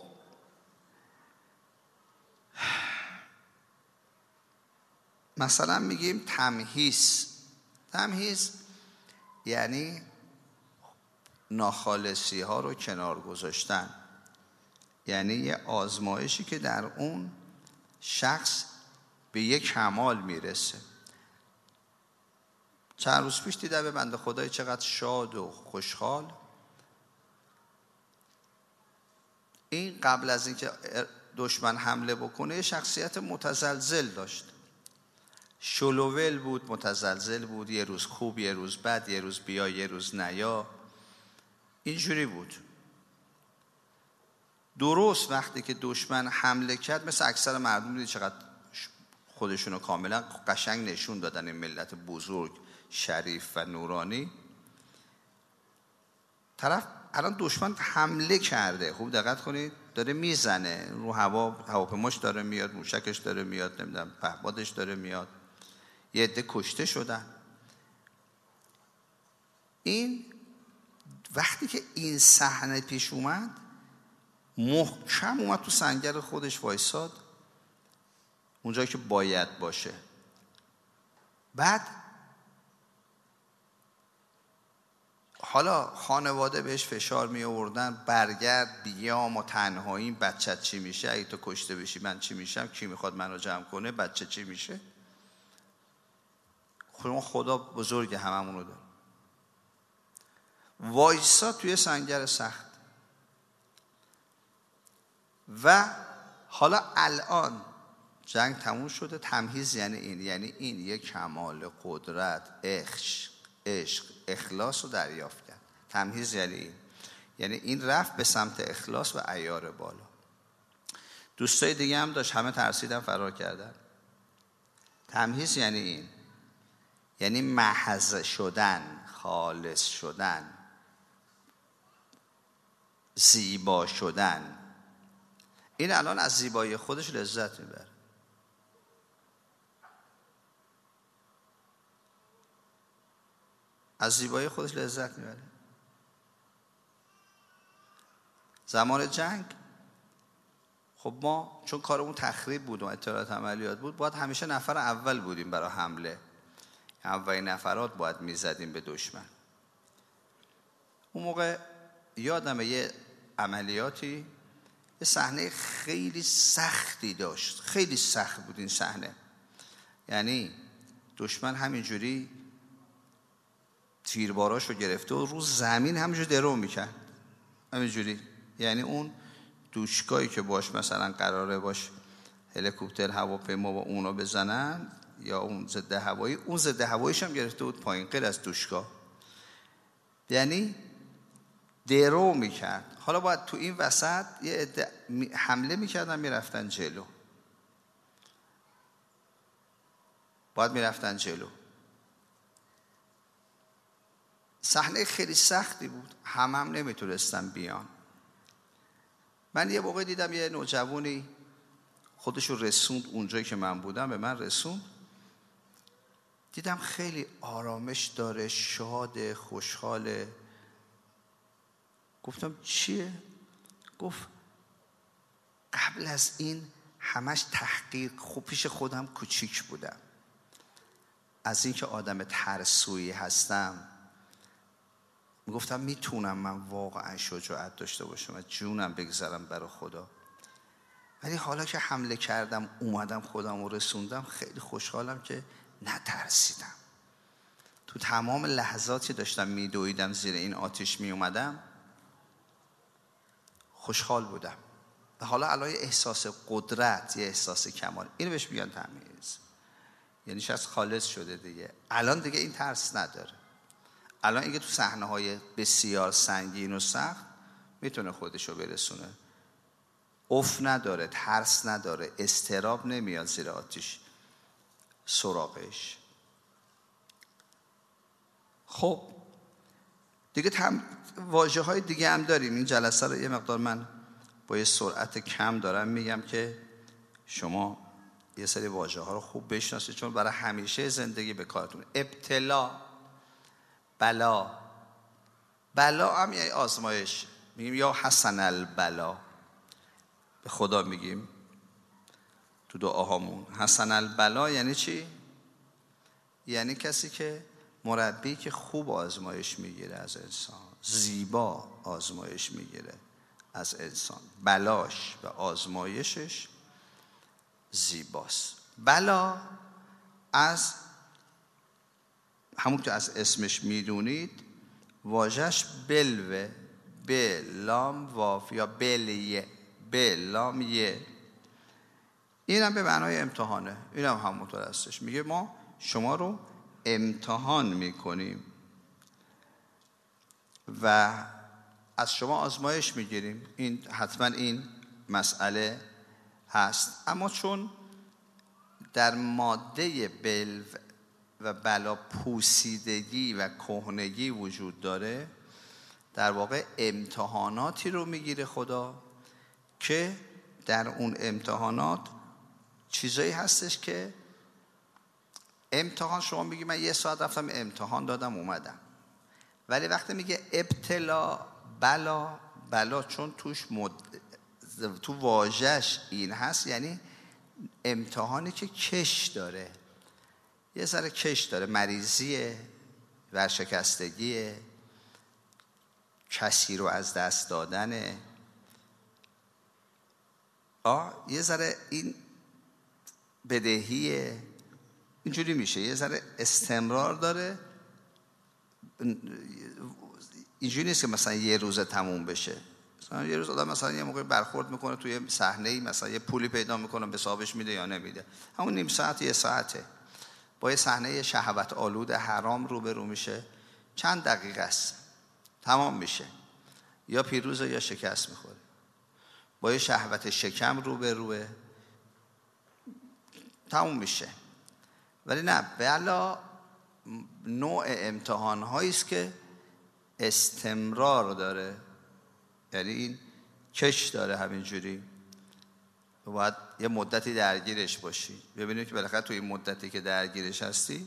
مثلا میگیم تمحیص. تمحیص یعنی ناخالصی ها رو کنار گذاشتن. یعنی یه آزمایشی که در اون شخص به یک کمال میرسه. چند روز پیش دیدم به بنده خدای چقدر شاد و خوشحال. این قبل از اینکه دشمن حمله بکنه یه شخصیت متزلزل داشت، شلوول بود، متزلزل بود، یه روز خوب یه روز بد، یه روز بیا یه روز نیا، اینجوری بود. درست وقتی که دشمن حمله کرد، مثل اکثر مردم دیدی چقدر خودشونو کاملا قشنگ نشون دادن، این ملت بزرگ شریف و نورانی. طرف الان دشمن حمله کرده، خوب دقت کنید، داره میزنه رو هواپیماش داره میاد، موشکش داره میاد، نمیدونم پهپادش داره میاد، یه عده کشته شدن. این وقتی که این صحنه پیش اومد، محکم اومد تو سنگر خودش وایساد، اونجایی که باید باشه. بعد حالا خانواده بهش فشار می آوردن، برگرد بیا، ما تنهاییم، بچت چی میشه؟ اگه تو کشته بشی من چی میشم؟ کی میخواد منو جمع کنه؟ بچه چی میشه؟ خدا بزرگ هممونو داره. وایسا توی سنگر سخت. و حالا الان جنگ تموم شده. تمهیز یعنی این یک کمال قدرت، عشق، اخلاص رو دریافت کرد. تمهیز یعنی این رفت به سمت اخلاص و عیار بالا. دوستای دیگه هم داشت، همه ترسیدن فرار کردن. تمهیز یعنی محض شدن، خالص شدن، زیبا شدن. این الان از زیبایی خودش لذت میبره. از زیبایی خودش لذت میبره. زمان جنگ خب ما چون کارمون تخریب بود و اطلاعات عملیات بود، باید همیشه نفر اول بودیم برای حمله. اولین نفرات باید میزدیم به دشمن. اون موقع یادمه یه عملیاتی، یه صحنه خیلی سختی داشت، خیلی سخت بود این صحنه. یعنی دشمن همینجوری تیرباراشو گرفته و رو زمین همینجوری درو میکرد، همینجوری. یعنی اون دوشکایی که باش مثلا قراره باش هلیکوپتر هواپیما با اونا بزنن یا اون ضد هوایی، اون ضد هواییش هم گرفته بود پایین غیر از دوشکا. یعنی درو میکرد. حالا باید تو این وسط یه عده حمله میکردن، میرفتن جلو. باید میرفتن جلو. صحنه خیلی سختی بود، هم نمیتونستن بیان. من یه موقع دیدم یه نوجوانی خودشو رسوند اونجایی که من بودم، به من رسوند. دیدم خیلی آرامش داره، شاد، خوشحاله. گفتم چیه؟ گفت قبل از این همش تحقیر، خوب پیش خودم کوچیک بودم، از این که آدم ترسویی هستم میگفتم میتونم من واقعا شجاعت داشته باشم و جونم بگذارم برای خدا، ولی حالا که حمله کردم اومدم خودم رو رسوندم، خیلی خوشحالم که نترسیدم. تو تمام لحظاتی داشتم میدویدم زیر این آتش میومدم خوشحال بودم. و حالا الان احساس قدرت، یه احساس کمال، اینو بهش میگن تمیز. یعنی شخص خالص شده دیگه. الان دیگه این ترس نداره. الان اینکه تو صحنه‌های بسیار سنگین و سخت میتونه خودشو برسونه. اف نداره، ترس نداره، اضطراب نمیاد زیر آتش سراغش. خب دیگه واژه‌های دیگه هم داریم. این جلسه رو یه مقدار من با یه سرعت کم دارم میگم که شما یه سری واژه‌ها رو خوب بشناسید، چون برای همیشه زندگی به کارتون. ابتلا، بلا هم یعنی آزمایش. میگیم یا حسن البلا، به خدا میگیم تو دعاهامون حسن البلا. یعنی چی؟ یعنی کسی که مربی که خوب آزمایش میگیره از انسان، زیبا آزمایش میگیره از انسان، بلاش و آزمایشش زیباست. بلا از همون که از اسمش میدونید واژه‌اش بلوه، به لام واف یا بلیه، به لام یه، این هم به معنای امتحانه. این هم همونطور هستش، میگه ما شما رو امتحان میکنیم و از شما آزمایش میگیریم. این حتما این مسئله هست. اما چون در ماده بلو و بلا پوسیدگی و کهنگی وجود داره، در واقع امتحاناتی رو میگیره خدا که در اون امتحانات چیزایی هستش که امتحان، شما میگی من 1 ساعت رفتم امتحان دادم اومدم، ولی وقتی میگه ابتلا، بلا چون توش تو واژه‌اش این هست، یعنی امتحانی که کش داره، یه ذره کش داره، مریضیه، ورشکستگیه، کسی رو از دست دادنه، یه ذره این بدهیه، اینجوری میشه، یه ذره استمرار داره. اینجوری نیست که مثلا یه روز تموم بشه. مثلا یه روز آدم مثلا یه موقع برخورد میکنه توی صحنه‌ای، مثلا یه پولی پیدا میکنه، به حسابش میده یا نمیده، همون نیم ساعت 1 ساعته، با یه صحنه شهوت آلود حرام روبرو میشه، چند دقیقه است تمام میشه، یا پیروزه یا شکست میخوره. با یه شهوت شکم روبروه، تموم میشه. ولی نه، بلا نوع امتحان هایی است که استمرار داره، یعنی این کش داره، همینجوری باید یه مدتی درگیرش باشی. ببینید که بالاخره توی این مدتی که درگیرش هستی،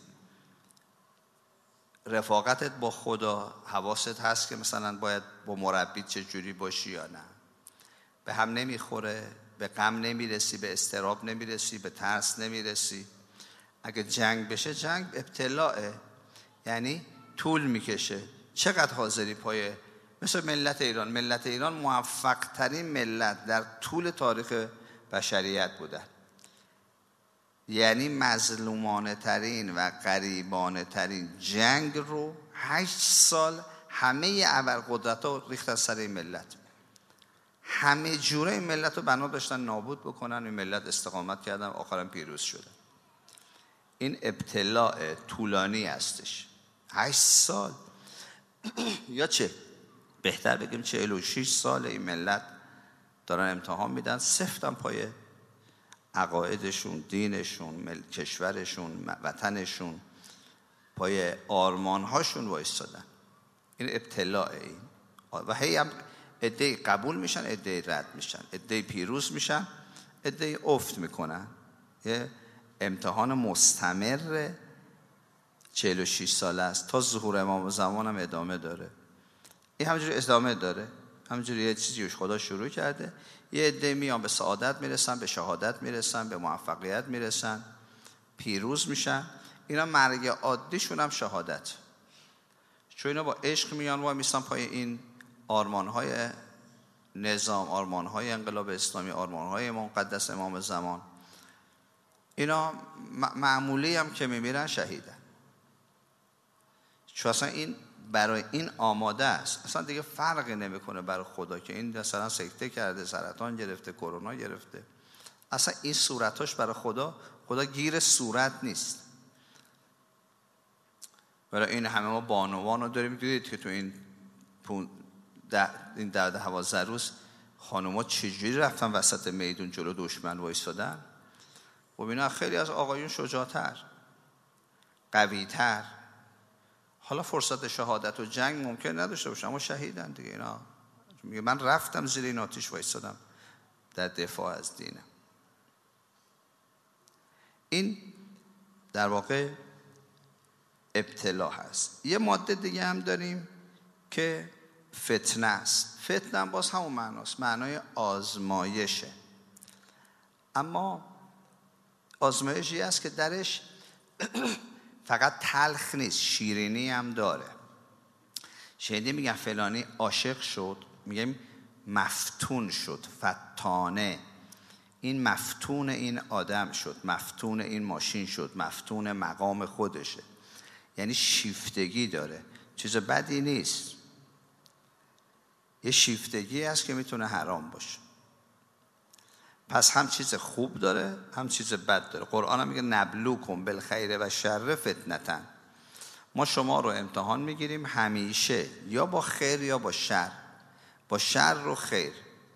رفاقتت با خدا، حواست هست که مثلا باید با مربی چه جوری باشی یا نه، به هم نمیخوره، به غم نمیرسی، به اضطراب نمیرسی، به ترس نمیرسی. اگه جنگ بشه، جنگ ابتلاعه، یعنی طول میکشه. چقدر حاضری پای، مثل ملت ایران موفق ترین ملت در طول تاریخ بشریت بودن، یعنی مظلومانه ترین و غریبانه ترین جنگ رو 8 سال همه ابرقدرت ها ریختن سر این ملت، همه جوره این ملت رو بنا داشتن نابود بکنن. این ملت استقامت کردن، آخرا پیروز شدن. این ابتلاع طولانی هستش، 8 سال یا چه بهتر بگیم 46 سال این ملت دارن امتحان میدن، سفتن پای عقایدشون، دینشون، کشورشون، وطنشون، پای آرمانهاشون وایستادن. این ابتلاعه. این و هی هم عده‌ای قبول میشن، عده‌ای رد میشن، عده‌ای پیروز میشن، عده‌ای افت میکنن. یه امتحان مستمر 46 ساله است، تا ظهور امام زمان هم ادامه داره. این همینجوری ادامه داره، همینجوری یه چیزی خدا شروع کرده. یه عده میان به سعادت میرسن، به شهادت میرسن، به موفقیت میرسن، پیروز میشن. اینا مرگ عادیشون هم شهادت، چون اینا با عشق میان و میستن پای این آرمانهای نظام، آرمانهای انقلاب اسلامی، آرمانهای مقدس امام زمان. اینا معمولی هم که میمیرن شهیدن، چون اصلا این برای این آماده است، اصلا دیگه فرقی نمیکنه برای خدا که این مثلا سکته کرده، سرطان گرفته، کرونا گرفته. اصلا این صورتاش برای خدا گیر صورت نیست. برای این همه ما بانوان رو داریم، دیدید که تو این 10-12 روز خانوما چجوری رفتن وسط میدون جلو دشمن وایسادن. و اینا خیلی از آقایون شجاعتر، قویتر. حالا فرصت شهادت و جنگ ممکن نداشته باشه، اما شهیدن دیگه. اینا میگه من رفتم زیر این آتش وایسادم در دفاع از دینم. این در واقع ابتلا هست. یه ماده دیگه هم داریم که فتنه است. فتنه هم باز همون معناست، معنای آزمایشه. اما آزمایشی است که درش فقط تلخ نیست، شیرینی هم داره. شنیدی میگن فلانی عاشق شد، میگیم مفتون شد، فتانه. این مفتون این آدم شد، مفتون این ماشین شد، مفتون مقام خودشه. یعنی شیفتگی داره، چیز بدی نیست. یه شیفتگی هست که میتونه حرام باشه. پس هم چیز خوب داره هم چیز بد داره. قرآن هم میگه نبلوکم بالخیر و شر فتنتن. ما شما رو امتحان میگیریم همیشه، یا با خیر یا با شر، با شر و خیر.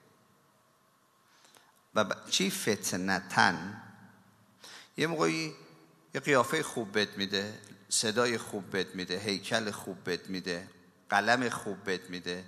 و چی فتنتن؟ یه موقعی یه قیافه خوب بهت میده، صدای خوب بهت میده، هیکل خوب بهت میده، قلم خوب بهت میده،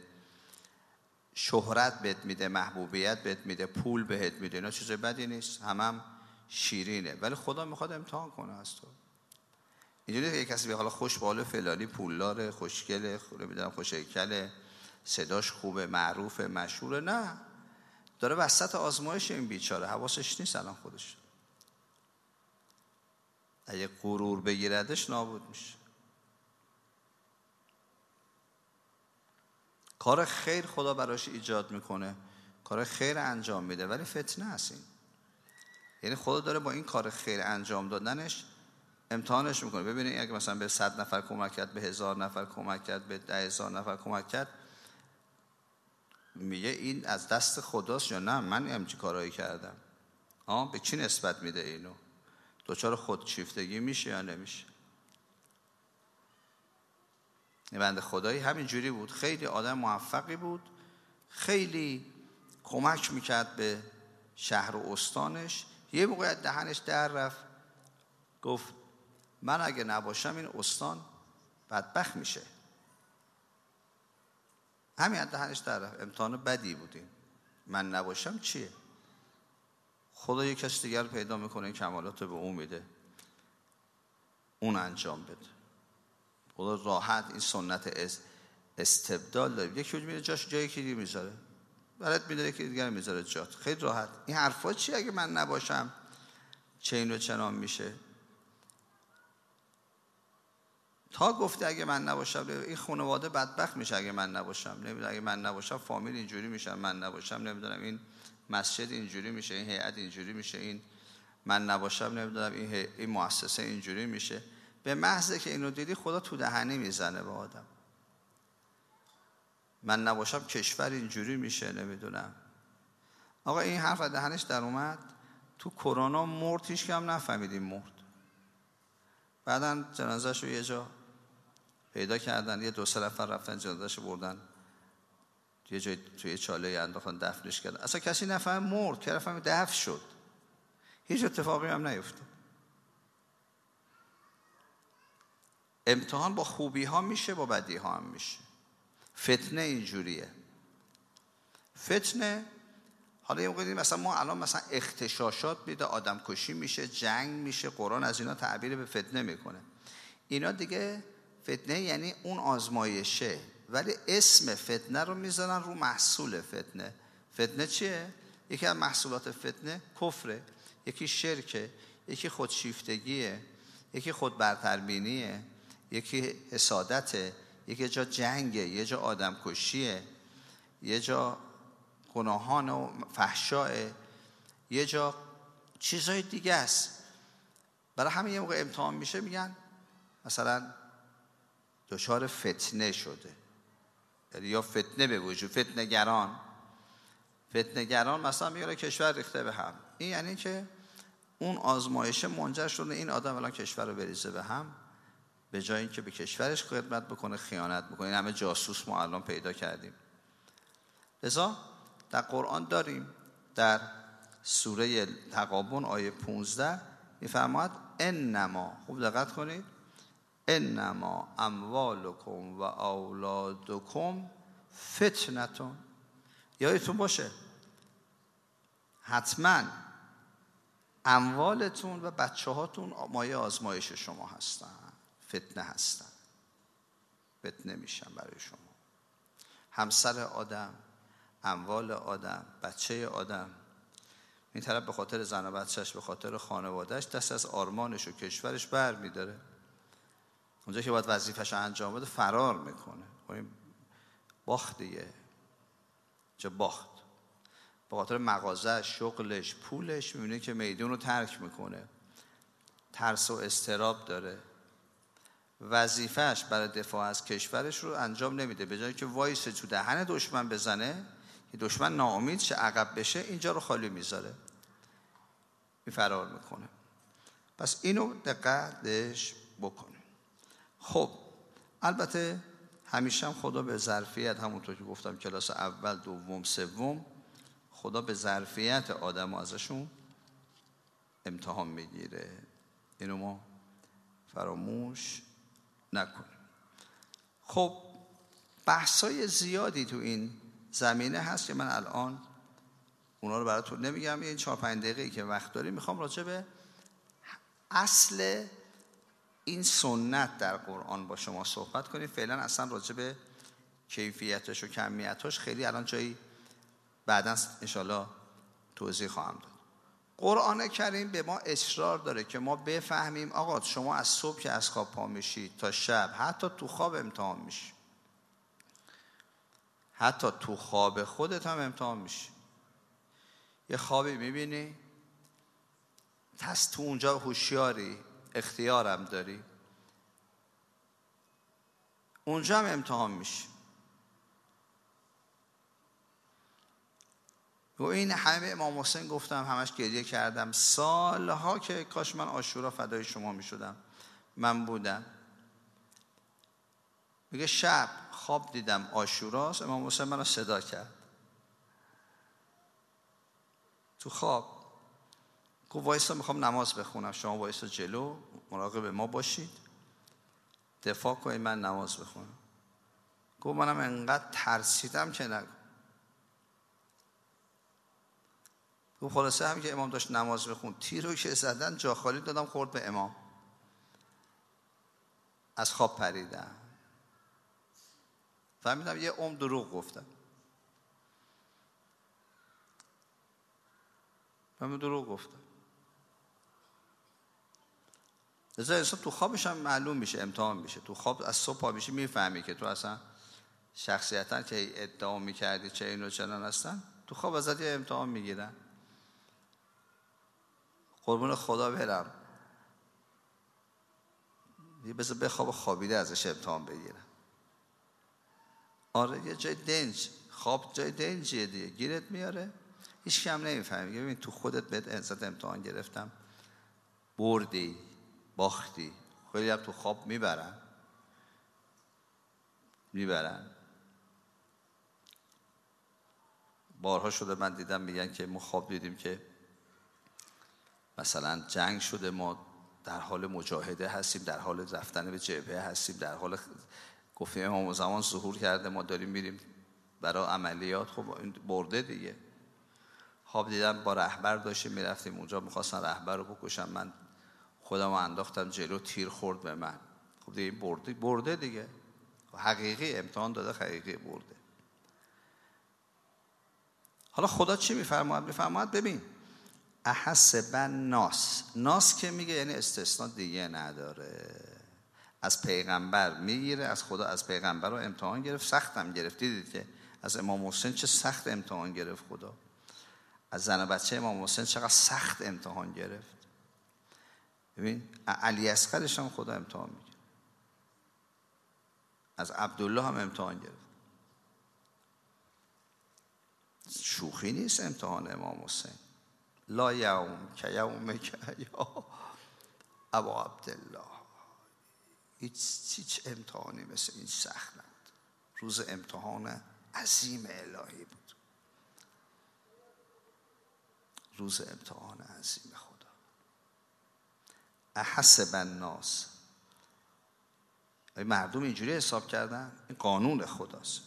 شهرت بهت میده، محبوبیت بهت میده، پول بهت میده. اینا چیز بدی نیست، هم شیرینه. ولی خدا میخواد امتحان کنه از تو. اینجوری که کسی به حالا خوش باله فلانی پولدار، خوشگله، نمیدونم خوش هیکله، صداش خوبه، معروفه، مشهوره، نه، داره وسط آزمایش این بیچاره، حواسش نیست الان خودش. اگه غرور بگیردش نابود میشه. کار خیر خدا براش ایجاد میکنه، کار خیر انجام میده، ولی فتنه هست این. یعنی خدا داره با این کار خیر انجام دادنش امتحانش میکنه. ببینید اگه مثلا به 100 نفر کمک کرد، به 1000 نفر کمک کرد، به 10,000 نفر کمک کرد، میگه این از دست خداست یا نه من همچین کارایی کردم؟ به چی نسبت میده اینو؟ دوچار خودشیفتگی میشه یا نمیشه؟ این بنده خدایی همین جوری بود، خیلی آدم موفقی بود، خیلی کمک میکرد به شهر و استانش. یه موقع دهنش در رفت، گفت من اگه نباشم این استان بدبخت میشه. همین دهنش در رفت. امتحان بدی بودیم. من نباشم چیه؟ خدا یک کس دیگر پیدا میکنه، این کمالات به اون میده، اون انجام بده. خدا راحت این سنت استبدال داره. یکی میره جاش جایی که دیگه میذاره، برات میداره که دیگر میذاره جات. خیلی راحت. این حرفا چیه؟ اگه من نباشم چه این و چنان میشه. تا گفته اگه من نباشم این خانواده بدبخت میشه، اگه من نباشم نمیدونم، اگه من نباشم فامیل اینجوری میشه، من نباشم نمیدونم این مسجد اینجوری میشه، این هیئت اینجوری میشه، این من نباشم نمیدونم این مؤسسه اینجوری میشه. به محض که اینو دیدی خدا تو دهنی میزنه به آدم. من نباشم کشور اینجوری میشه نمیدونم. آقا این حرف از دهنش در اومد. تو کرونا مرد، هیچ کم نفهمیدیم مرد. بعدن جنازه‌شو یه جا پیدا کردن، یه 2-3 نفر رفتن جنازه‌شو بردن یه جای توی چاله انداختن دفنش کردن. اصلا کسی نفهم مرد، که نفهم دفن شد. هیچ اتفاقی هم نیفتاد. امتحان با خوبی ها میشه، با بدی ها هم میشه. فتنه اینجوریه. فتنه حالا یه موقعی مثلا ما الان مثلا اغتشاشات میده، آدم کشی میشه، جنگ میشه، قرآن از اینا تعبیر به فتنه میکنه. اینا دیگه فتنه یعنی اون آزمایشه، ولی اسم فتنه رو میذارن رو محصول فتنه. فتنه چیه؟ یکی از محصولات فتنه کفره، یکی شرکه، یکی خودشیفتگیه، یکی خودبرتربینیه، یکی حسادته، یکی جا جنگه، یه جا آدم کشیه، یه جا گناهان و فحشاء، یه جا چیزای دیگه است. برای همین یه موقع امتحان میشه میگن مثلا دچار فتنه شده، یعنی یا فتنه به وجود، فتنه‌گران مثلا میگه کشور ریخته به هم. این یعنی که اون آزمایش منجر شده این آدم الان کشور رو بریزه به هم، به جای اینکه به کشورش خدمت بکنه خیانت بکنه. این همه جاسوس ما الان پیدا کردیم. لذا در قرآن داریم، در سوره تغابن آیه 15 میفرماید انما، خوب دقت کنید، انما اموالکم و اولادکم فتنتون. یادتون باشه حتما اموالتون و بچه هاتون مایه آزمایش شما هستن، فتنه هستن، فتنه میشن برای شما. همسر آدم، اموال آدم، بچه آدم، این طرف به خاطر زن و بچهش، به خاطر خانوادهش دست از آرمانش و کشورش بر میداره. اونجا که باید وظیفه‌شو انجام بده فرار میکنه. باخت دیگه، چه باخت. به خاطر مغازه، شغلش، پولش میبینه که میدون رو ترک میکنه، ترس و اضطراب داره، وظیفهش برای دفاع از کشورش رو انجام نمیده. به جایی که وایسه تو دهن دشمن بزنه که دشمن ناامید شه، عقب بشه، اینجا رو خالی میذاره، فرار میکنه. پس اینو دقتش بکنه. خب البته همیشه هم خدا به ظرفیت، همونطور که گفتم کلاس اول، دوم، سوم، خدا به ظرفیت آدم ازشون امتحان میگیره. اینو ما فراموش نکنیم. خب بحثای زیادی تو این زمینه هست که من الان اونا رو براتون نمیگم. این 4-5 دقیقه‌ای که وقت داریم میخوام راجع به اصل این سنت در قرآن با شما صحبت کنیم. فعلا اصلا راجع به کیفیتش و کمیتش خیلی الان جایی بعداً انشالله توضیح خواهم داد. قرآن کریم به ما اصرار داره که ما بفهمیم آقا شما از صبح که از خواب پا میشید تا شب، حتی تو خواب امتحان میشی، حتی تو خواب خودت هم امتحان میشی. یه خوابی میبینی، تو اونجا هوشیاری، اختیارم داری، اونجا هم امتحان میشی. و این همه امام حسین گفتم، همش گریه کردم، سالها که کاش من عاشورا فدای شما میشدم. من بودم، میگه شب خواب دیدم عاشوراست، امام حسین منو صدا کرد تو خواب، گفت وایسا میخوام نماز بخونم، شما وایسا جلو مراقب ما باشید، دفاع کنید، من نماز بخونم. گفت منم انقدر ترسیدم که نگو. گفت خلاصه هم که امام داشت نماز بخون، تیر رو که زدن جا خالی دادم خورد به امام، از خواب پریدم. فهمیدم یه عمر دروغ گفتم. لذا انسان تو خوابش هم معلوم میشه، امتحان میشه. تو خواب از صبح پا میشی میفهمی که تو اصلا شخصیتا که ادعا میکردی چه این و چنان هستن، تو خواب ازت یه امتحان میگیرن. قربون خدا برم، یه بذار بخواب خوابیده ازش امتحان بگیرن. آره یه جای دنج، خواب جای دنجیه دیگه، گیرت میاره، هیچ کم نمیفهمی. ببین تو خودت بهت ازت امتحان گرفتم، بردی، باختی. خیلی هم تو خواب میبرن. بارها شده من دیدم میگن که ما خواب دیدیم که مثلا جنگ شده، ما در حال مجاهده هستیم، در حال رفتن به جبهه هستیم، در حال گفتیم امام زمان ظهور کرده، ما داریم میریم برای عملیات. خب این برده دیگه. خواب دیدم با رهبر داشتیم میرفتیم اونجا، میخواستن رهبر رو بکشن، من خودم رو انداختم جلو، تیر خورد به من. خب دیگه برده دیگه، حقیقی امتحان داده، حقیقی برده. حالا خدا چی میفرماید؟ میفرماید ببین احسب الناس، ناس که میگه یعنی استثناء دیگه نداره، از پیغمبر میگیره، از خدا از پیغمبر رو امتحان گرفت، سخت هم گرفت. دیدید که از امام حسین چه سخت امتحان گرفت خدا، از زن و بچه امام حسین چقدر سخت امتحان گرفت. ببین علی اصغرش هم خدا امتحان میگیره، از عبدالله هم امتحان گرفت. شوخی نیست امتحان امام حسین. لا یوم که یومک یا ابا عبدالله، هیچ امتحانی مثل این سخت نبود. روز امتحان عظیم الهی بود، روز امتحان عظیم خدا. احسب الناس، مردم اینجوری حساب کردن، این قانون خداست.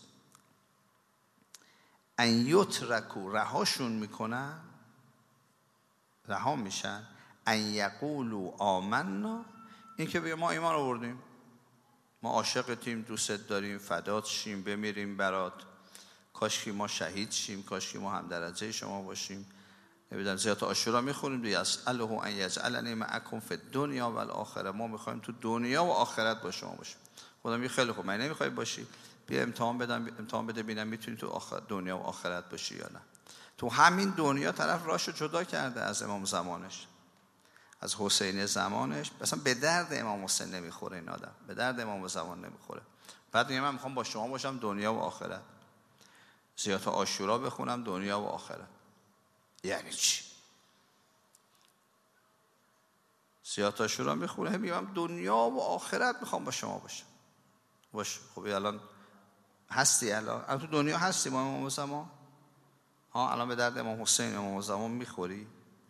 ان یترکوا، رهاشون میکنن، رها میشن. ان یقولوا آمنا، این که بگه ما ایمان آوردیم، ما عاشقتیم، دوستت داریم، فدات شیم، بمیریم برات، کاش که ما شهید شیم، کاش که ما هم درجه شما باشیم، نمیدونم زیارت عاشورا میخونیم دیگه، اسأله ان یجعلنی معکم فی الدنیا و الاخره. ما میخوایم تو دنیا و آخرت با شما باشیم. خدا میگه خیلی خوب، من نمیخوای باشی، بیا امتحان بده ببینم میتونی تو دنیا و آخرت باشی یا نه. تو همین دنیا طرف راشو جدا کرده از امام زمانش، از حسین زمانش. مثلا به درد امام حسین نمیخوره این آدم، به درد امام زمان نمیخوره. بعد میگه من میخوام با شما باشم دنیا و آخرت، زیارت عاشورا بخونم دنیا و آخرت. یعنی چی؟ زیارت عاشورا میخونه میگم دنیا و آخرت میخوام با شما باشم. باشه خب الان هستی، الان تو دنیا هستی با امام زمان؟ ها الان به درد امام حسین امام زمان میخوری؟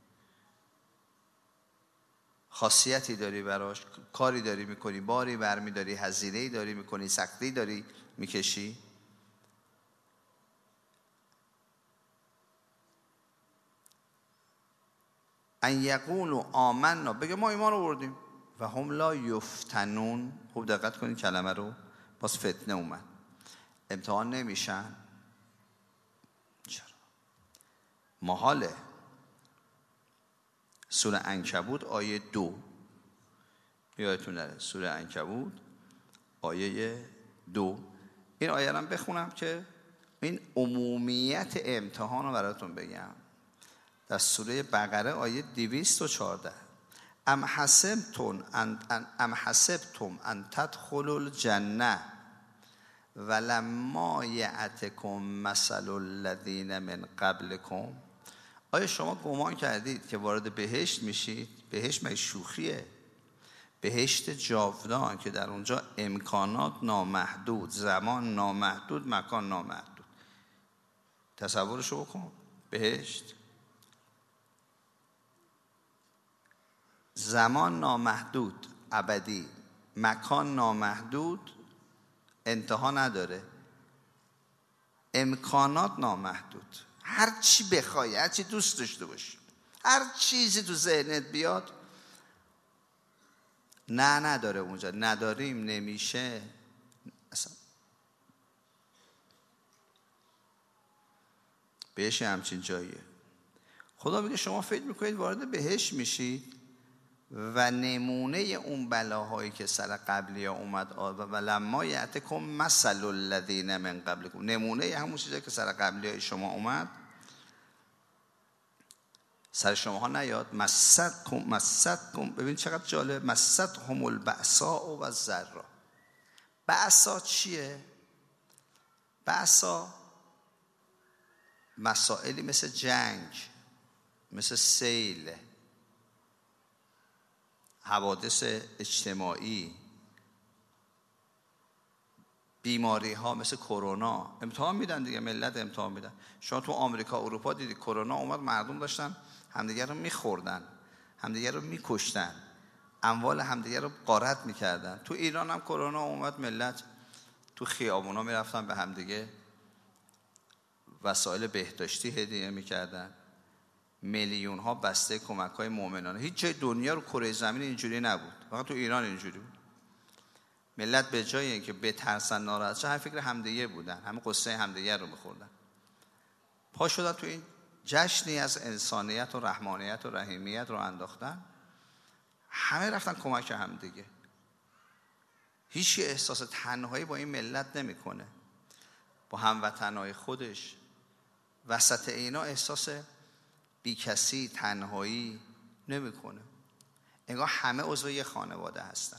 خاصیتی داری براش؟ کاری داری میکنی؟ باری برمی داری؟ هزینه‌ای داری میکنی؟ سختی داری میکشی؟ ان یقولوا آمنا، بگه ما ایمان آوردیم، و هم لا یفتنون. خوب دقت کنید کلمه رو، باز فتنه اومد، امتحان نمیشن. چرا؟ محاله. سوره عنکبوت آیه 2 یادتون نره، سوره عنکبوت آیه 2. این آیه رو بخونم که این عمومیت امتحان رو براتون بگم. در سوره بقره آیه 214 ام حسبتم ان تدخلوا الجنه ولما یأتکم مثل الذین من قبلکم. آیا شما گمان کردید که وارد بهشت میشید؟ بهشت مگه شوخیه؟ بهشت جاودان که در اونجا امکانات نامحدود، زمان نامحدود، مکان نامحدود. تصورشو بکن، بهشت زمان نامحدود ابدی، مکان نامحدود انتها نداره، امکانات نامحدود، هر چی بخوای، هر چی دوست داشته باشی، هر چیزی تو ذهنت بیاد. نه نداره اونجا، نداریم، نمیشه اصلا. بهش همچین جاییه. خدا میگه شما فکر میکنید وارد بهشت میشید و نمونه اون بلاهایی که سر قبلی ها اومد و لما یأتکم مثل الذین من قبلکم، نمونه همون چیزی که سر قبلی های شما اومد سر شما ها نیاد. مستکم، ببین چقدر جالب، مستهم البأساء و الضراء. بأسا چیه؟ بأسا مسائلی مثل جنگ، مثل سیل، حوادث اجتماعی، بیماری ها مثل کرونا. امتحان میدن دیگه، ملت امتحان میدن. شما تو آمریکا اروپا دیدی کرونا اومد، مردم داشتن همدیگر رو میخوردن، همدیگر رو میکشتن، اموال همدیگر رو غارت میکردن. تو ایران هم کرونا اومد، ملت تو خیابونا میرفتن به همدیگه وسایل بهداشتی هدیه میکردن، میلیون ها بسته کمک های مؤمنانه. هیچ جای دنیا رو کره زمین اینجوری نبود، فقط تو ایران اینجوری بود. ملت به جای اینکه بترسن ناراحت شن، فکر همدیگه بودن، همه قصه همدیگه رو میخوردن. پا شدن تو این جشنی از انسانیت و رحمانیت و رحیمیت رو انداختن، همه رفتن کمک همدیگه. هیچ احساس تنهایی با این ملت نمیکنه، با هموطنهای خودش. وسط اینا احساس بی کسی، تنهایی نمیکنه، انگار همه عضو یه خانواده هستن.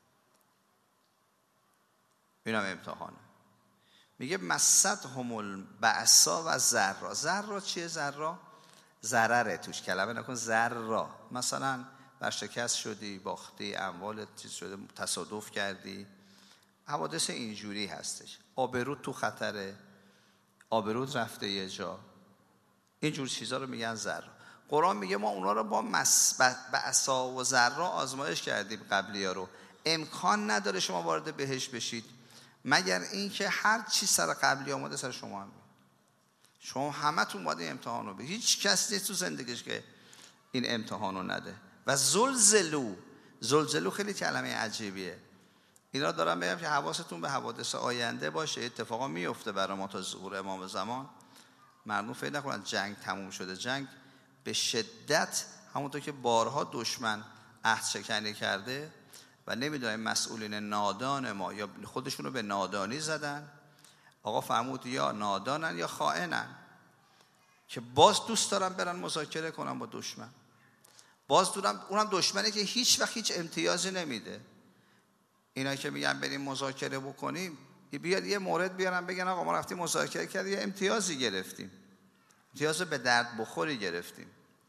اینم امتحانه. میگه مستهم البأساء و الضراء. ضراء چیه؟ ضراء ضرره توش، کلمه نکن ضراء. مثلا ورشکست شدی، باختی، اموالت چیز شده، تصادف کردی، حوادث اینجوری هستش. آبروت تو خطره، آبروت رفته یه جا، اینجور چیزا رو میگن ضراء. قرآن میگه ما اونا رو با بأسا و ضراء آزمایش کردیم قبلی ها رو. امکان نداره شما وارد بهشت بشید مگر اینکه هر چی سر قبلی آمده سر شما هم. شما همتون باید این امتحان رو به، هیچ کس نیست تو زندگیش که این امتحان رو نده. و زلزلو خیلی کلمه عجیبیه. اینا دارم بگم که حواستون به حوادث آینده باشه. اتفاقا میفته برای ما تا ظهور امام زمان. مردم فکر نکنن جنگ تموم شده. جنگ به شدت همونطور که بارها دشمن عهد شکنی کرده و نمیدونم مسئولین نادان ما یا خودشونو به نادانی زدن، آقا فرمود یا نادانن یا خائنن، که باز دوست دارن برن مذاکره کنن با دشمن. باز اونم دشمنی که هیچ وقت هیچ امتیازی نمیده. اینا که میگن بریم مذاکره بکنیم، بیاد یه مورد بیارن بگن آقا ما رفتیم مذاکره کردیم یه امتیازی گرفتیم، امتیاز به درد بخوری گرفتیم،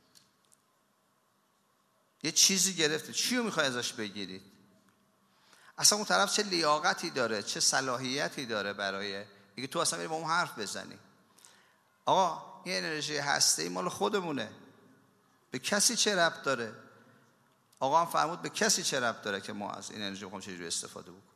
یه چیزی گرفتید، چی رو میخوای ازش بگیرید؟ اصلا اون طرف چه لیاقتی داره، چه صلاحیتی داره برای اینکه تو اصلا بری با اون حرف بزنی؟ آقا این انرژی هسته‌ای مال خودمونه، به کسی چه ربط داره؟ آقا هم فرمود به کسی چه ربط داره که ما از این انرژی بخوام چجوری استفاده بکنیم.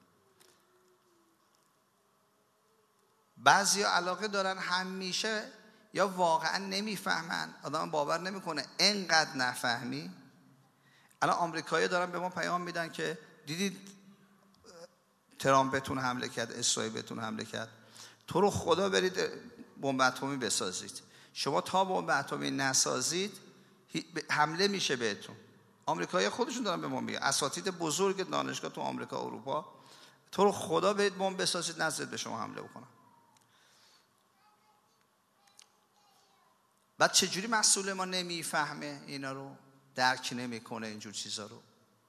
بعضیا علاقه دارن همیشه، یا واقعا نمیفهمن، آدم باور نمیکنه اینقدر نفهمی. الان آمریکایی‌ها دارن به ما پیام میدن که دیدید ترامپ بهتون حمله کرد، اسرائیل بهتون حمله کرد، تو رو خدا برید بمب اتمی بسازید. شما تا بمب اتمی نسازید حمله میشه بهتون. آمریکایی‌ها خودشون دارن به ما میگن، اساتید بزرگ دانشگاه تو آمریکا اروپا، تو رو خدا برید بمب بسازید نذارید به شما حمله بکنن. بعد چجوری مسئول ما نمیفهمه اینا رو، درک نمیکنه اینجور چیزا رو؟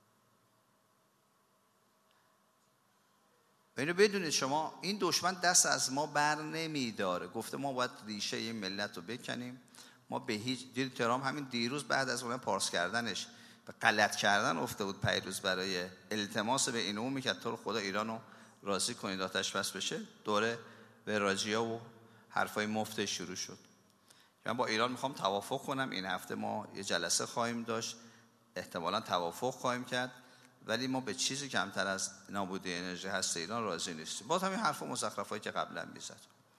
اینو بدونید شما، این دشمن دست از ما بر نمیداره. گفته ما باید ریشه این ملت رو بکنیم. ما به هیچ دید ترام همین دیروز بعد از اون پارس کردنش به غلط کردن افته بود پیروز، برای التماس به این اون میکرد تو رو خدا ایرانو راضی کنید آتش بس بشه، دوره وراجیا و حرفای مفت شروع شد. من با ایران میخوام توافق کنم، این هفته ما یه جلسه خواهیم داشت، احتمالاً توافق خواهیم کرد، ولی ما به چیزی کمتر از نابودی انرژی هسته ایران راضی نیستیم. باز همین حرف و مزخرفایی که قبلا میزد.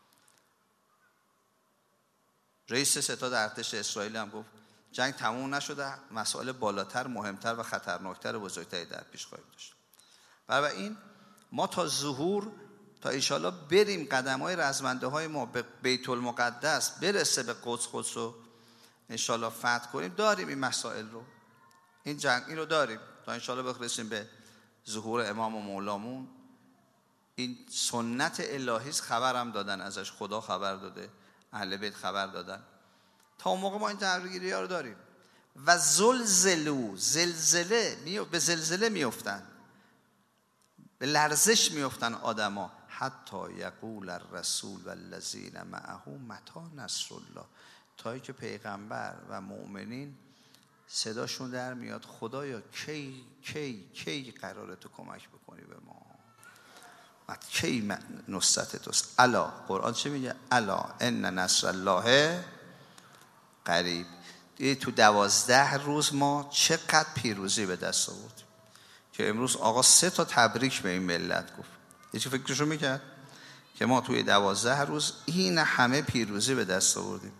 رئیس ستاد ارتش اسرائیل هم گفت جنگ تموم نشده، مسائل بالاتر، مهمتر و خطرناکتر و بزرگتری در پیش خواهیم داشت. برای این ما تا ظهور، تا انشالله بریم قدم‌های رزمنده های ما به بیت المقدس برسه، به قدس رو انشالله فتح کنیم، داریم این مسائل رو، این جنگ این رو داریم تا انشالله برسیم به ظهور امام و مولامون. این سنت الهی خبرم دادن ازش، خدا خبر داده، اهل بیت خبر دادن، تا اون موقع ما این درگیری ها رو داریم. و زلزلو، به زلزله میافتن، به لرزش میافتن آدما، حتی یقول الرسول والذین معه متی نصر الله، تا که پیغمبر و مؤمنین صداشون در میاد خدایا کی قراره تو کمک بکنی به ما، کی نصرت توست. الا قرآن چه میگه؟ الا ان نصر الله قریب. دیدی تو 12 روز ما چقدر پیروزی به دست آوردیم که امروز آقا 3 تا تبریک به این ملت گفت. یه چی فکرشو میکرد که ما توی 12 روز این همه پیروزی به دست آوردیم؟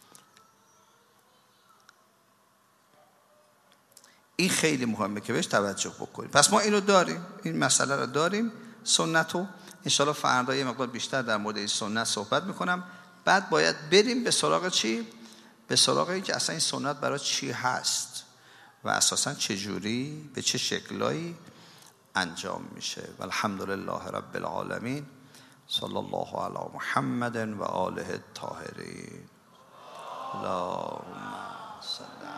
این خیلی مهمه که بهش توجه بکنیم. پس ما اینو داریم، این مسئله رو داریم، سنتو. انشالله فردا یه مقدار بیشتر در مورد این سنت صحبت میکنم. بعد باید بریم به سراغ چی؟ به سراغ این که اصلا این سنت برای چی هست و اساسا چجوری، به چه شکلایی انجام میشه. و الحمدلله رب العالمین. صلی الله علی محمد و آله الطاهرین. اللهم صل